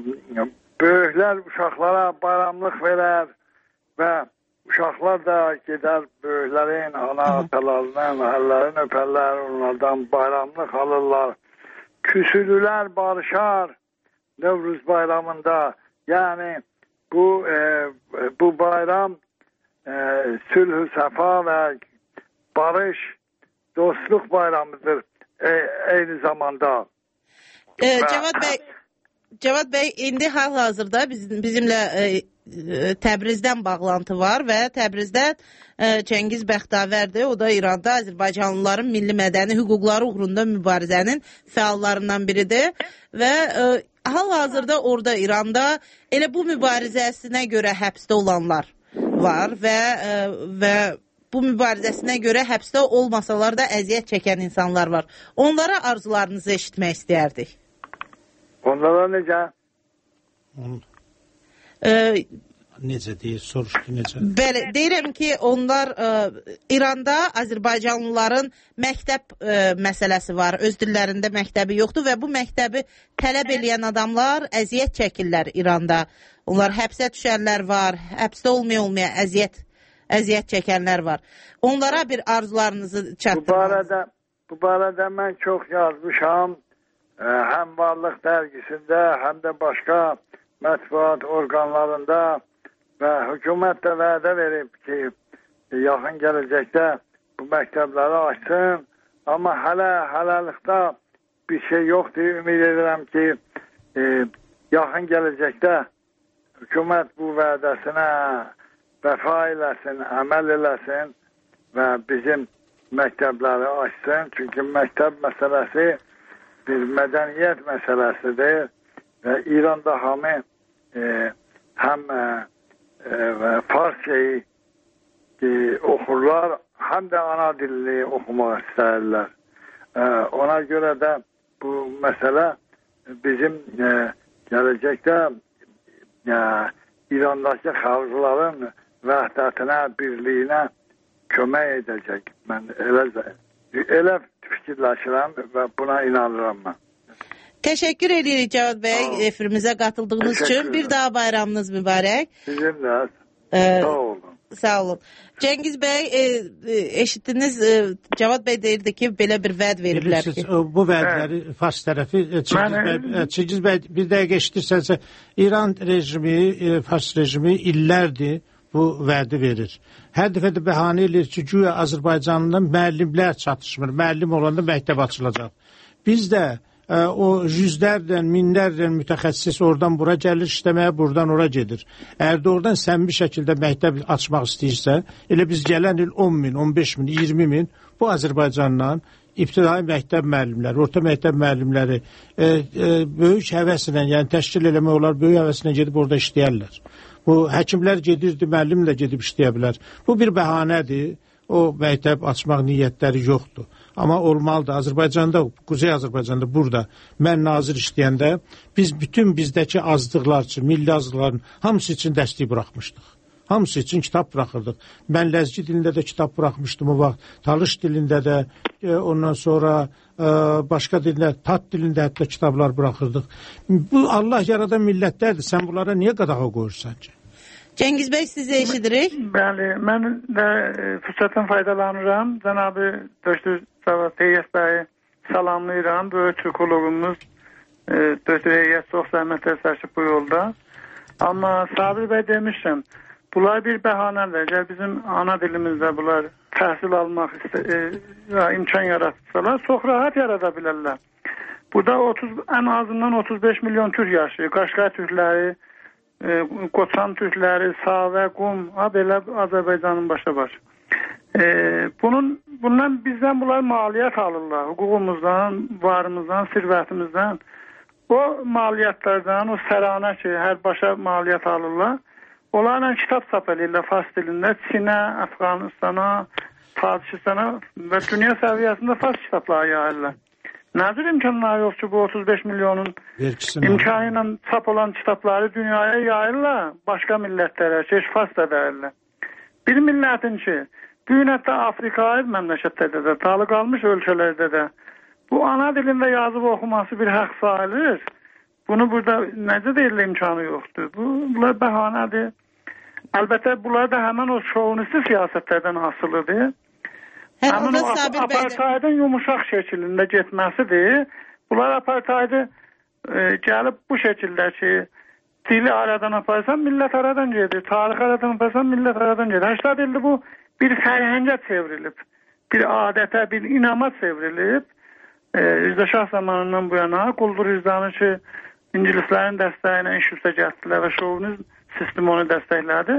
büyükler uşaklara bayramlık verer ve uşaklar da gider büyüklerin ana atalarından ellerini öperler, onlardan bayramlık alırlar. Küsülüler barışar Nevruz bayramında. Yani bu e, bu bayram e, sülh-ü sefa ve barış, dostluk bayramıdır e, aynı zamanda. E, Cevat Bey, Cevat Bey, indi hal-hazırda bizim, bizimle e, Təbrizdən bağlantı var və Təbrizdən e, Cəngiz Bəxtavərdir. O da İranda Azərbaycanlıların milli mədəni hüquqları uğrunda mübarizənin fəallarından biridir və e, hal-hazırda orada İranda elə bu mübarizəsinə görə həbsdə olanlar var və e, və bu mübarizəsinə görə həbsdə olmasalar da əziyyət çəkən insanlar var. Onlara arzularınızı eşitmək istəyərdik. Onlara necə? Ee, necə deyir, soruşdu necə? Bəli, deyirəm ki, onlar e, İranda Azərbaycanlıların məktəb e, məsələsi var. Öz dillərində məktəbi yoxdur və bu məktəbi tələb eləyən adamlar əziyyət çəkirlər İranda. Onlar həbsə düşənlər var, həbsdə olmaya-olmaya əziyyət əziyyət çəkənlər var. Onlara bir arzularınızı çatdırmanız. Bu barədə, bu barədə mən çox yazmışam. E, həm Varlıq dərgisində, həm də başqa mətbuat orqanlarında və hökumət də vədə verib ki, yaxın gələcəkdə bu məktəbləri açsın. Amma hələ hələlikdə bir şey yoxdur. Ümid edirəm ki, e, yaxın gələcəkdə hökumət bu vədəsinə vəfa eləsin, əməl eləsin və bizim məktəbləri açsın. Çünki məktəb məsələsi bir mədəniyyət məsələsidir və İranda hamı e, həm e, e, Farsçayı e, oxurlar, həm də ana dilini oxumaq istəyirlər. Ona görə də bu məsələ bizim gələcəkdə İrandakı xalqların vəhdətinə, birliyinə kömək edəcək. Mən elə, elə fikirləşirəm və buna inanıram mən. Teşekkür edirik Cavad Bey efirimize katıldığınız için. Bir daha bayramınız mübarek. Sizin de. Ee, sağ olun. Sağ olun. Cengiz Bey e, eşittiniz e, Cavad Bey deyirdi ki belə bir vəd veriblər ki. Bu vədləri evet. Fars tərəfi Çingiz Bey, Çingiz Bey bir dəqiqə eşidirsənsə İran rejimi, Fars rejimi illərdir bu vədi verir. Hər dəfə də bəhanə edir ki, güya Azərbaycanlı müəllimlər çatışmır. Müəllim olanda məktəb açılacaq. Biz də o yüzlərlə, minlərlə mütəxəssis oradan bura gəlir işləməyə, buradan ora gedir. Əgər də oradan səmimi şəkildə məktəb açmaq istəyirsə, elə biz gələn il on min, on beş min, iyirmi min bu Azərbaycandan ibtidai məktəb müəllimləri, orta məktəb müəllimləri e, e, böyük həvəslə, yəni təşkil eləmək olar, böyük həvəslə gedib orada işləyərlər. Bu həkimlər gedirdi, müəllim də gedib işləyə bilər. Bu bir bəhanədir. O məktəb açmaq niyyətləri yoxdur. Amma olmalıdır. Azərbaycanda, Quzey Azərbaycanda burada mən nazir işləyəndə biz bütün bizdəki azlıqlar üçün, milli azlıqların hamısı üçün dəstək buraxmışdıq. Hamısı üçün kitab buraxırdıq. Mən ləzgi dilində də kitab buraxmışdım o vaxt. Talış dilində də, e, ondan sonra e, başqa dilində, tat dilində hətta kitablar buraxırdıq. Bu Allah yaradan millətlərdir. Sən bunlara niyə qadağa qoyursan ki? Cengiz Bey sizi eşidirik. Bəli, mən də fürsətdən faydalanıram. Cənab-ı Döktür Cavad Heyyət bəyi salamlayıram. Böyük türkologumuz Döktür Heyyət çox zəhmətlər çəkib bu yolda. Amma Sabir bəy demişəm, bunlar bir bəhanədir. Əgər bizim ana dilimizdə bunlar təhsil almaq e, imkan yaratsalar, çox rahat yarada bilərlər. Burada otuz, ən azından otuz beş milyon türk yaşayır. Qaşqay türkləri, Qoçan türkləri, Savə, Qum, belə Azərbaycanın başa baş. E, bunun, bundan bizdən bunlar maliyyət alırlar. Hüququmuzdan, varımızdan, sirvətimizdən. O maliyyətlərdən, o səranə ki, hər başa maliyyət alırlar. Onlarla kitab çap edirlər fars dilində. Çinə, Əfqanistana, Tacikistana və dünya səviyyəsində fars kitabları yayırlar. Nədir imkanlar yox ki, bu otuz beş milyonun imkanı ilə çap olan kitabları dünyaya yayırlar, başqa millətlərə, ki, fars da dəyirlər. Bir millətin ki, bu gün hətta Afrikayı məmləkətlərdə də, talı qalmış ölkələrdə də bu ana dilində yazıb oxuması bir haqq sayılır. Bunu burada necə deyilə imkanı yoxdur. Bu, bunlar bəhanədir. Əlbəttə, bunlar da həmən o şovunisti siyasətlərdən asılıdır. Həmin o apartaydın yumuşaq şəkilində getməsidir. Bunlar apartaydı e, gəlib bu şəkildə ki, dili aradan aparsan, millət aradan gedir. Tarix aradan aparsan, millət aradan gedir. Həştad ildə bu bir fərhəngə çevrilib. Bir adətə, bir inama çevrilib. E, Rıza zamanından bu yana quldur Rızanı ki, İngilislərin dəstəyinə iş üstə gətirdilər və şovunuz sistemi onu dəstəklədi.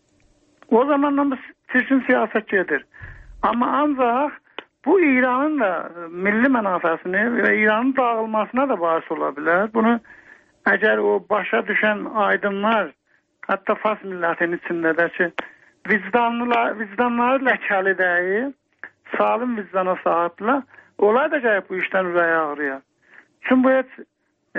O zamandan bu çirkin siyasət gedir. Amma ancaq bu İranın da milli mənafəsini və İranın dağılmasına da baris ola bilər. Bunu əgər o başa düşən aydınlar, hətta fars millətinin içində də ki, vicdanlılar, vicdanları ləkəli deyil, salim vicdana sahiblər, onlar da gəlib bu işdən ürəyə ağrıyar. Çünki bu heç e,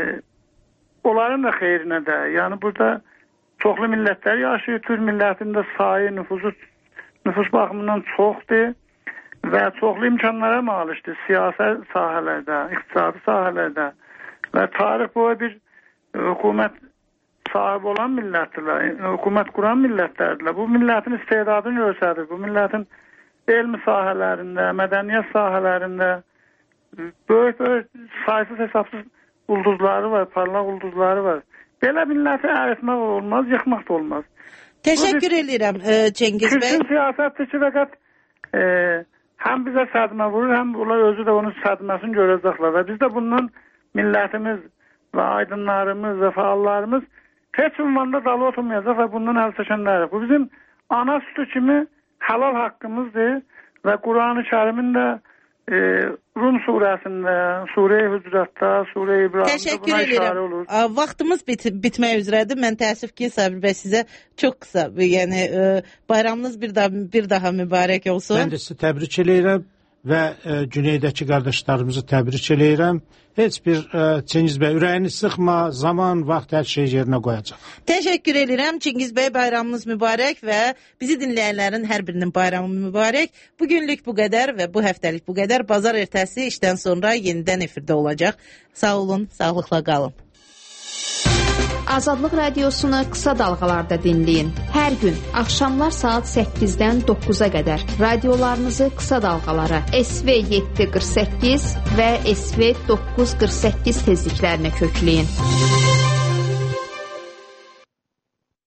onların da xeyrinə deyil. Yəni burada çoxlu millətlər yaşayır, Türk millətində sayı, nüfusu nüfus baxımından çoxdur və çoxlu imkanlara malikdir siyasət sahələrdə, iqtisadi sahələrdə və tarix boyu bir hökumət sahibi olan millətdirlər, hökumət quran millətlərdirlər. Bu millətin istedadını göstərir, bu millətin elmi sahələrində, mədəniyyət sahələrində böyük-böyük saysız hesabsız ulduzları var, parlaq ulduzları var. Belə milləti əritmək olmaz, yıxmaq da olmaz. Teşekkür ederim e, Cengiz Bey. Türk'ün siyasətçi fəqət e, həm bizə sədmə vurur, həm bunlar özü də onun sədməsini görəcəklər və biz də bundan millətimiz və aydınlarımız və faallarımız heç ünvanda dalı oturmayacaq və bundan əl çəkənlərik. Bu bizim ana sütü kimi halal haqqımızdır və Quran-ı Kərimin də e, Rum surəsində, Surə-i Hucuratda, Surə-i İbrahimdə buna işarə olur. Vaxtımız bit bitmək üzrədir. Mən təəssüf ki, Sabir bəy sizə çox qısa, yəni ə, bayramınız bir daha bir daha mübarək olsun. Mən də sizi təbrik eləyirəm və ə, güneydəki qardaşlarımızı təbrik eləyirəm. Heç bir ə, Çingiz bəy ürəyini sıxma, zaman, vaxt hər şey yerinə qoyacaq. Təşəkkür edirəm Çingiz bəy, bayramınız mübarək və bizi dinləyənlərin hər birinin bayramı mübarək. Bu günlük bu qədər və bu həftəlik bu qədər. Bazar ertəsi işdən sonra yenidən efirdə olacaq. Sağ olun, sağlıqla qalın. Azadlıq radiosunu qısa dalğalarda dinləyin. Hər gün axşamlar saat səkkizdən doqquza qədər radiolarınızı qısa dalğalara S V yeddi qırx səkkiz və S V doqquz qırx səkkiz tezliklərinə kökləyin.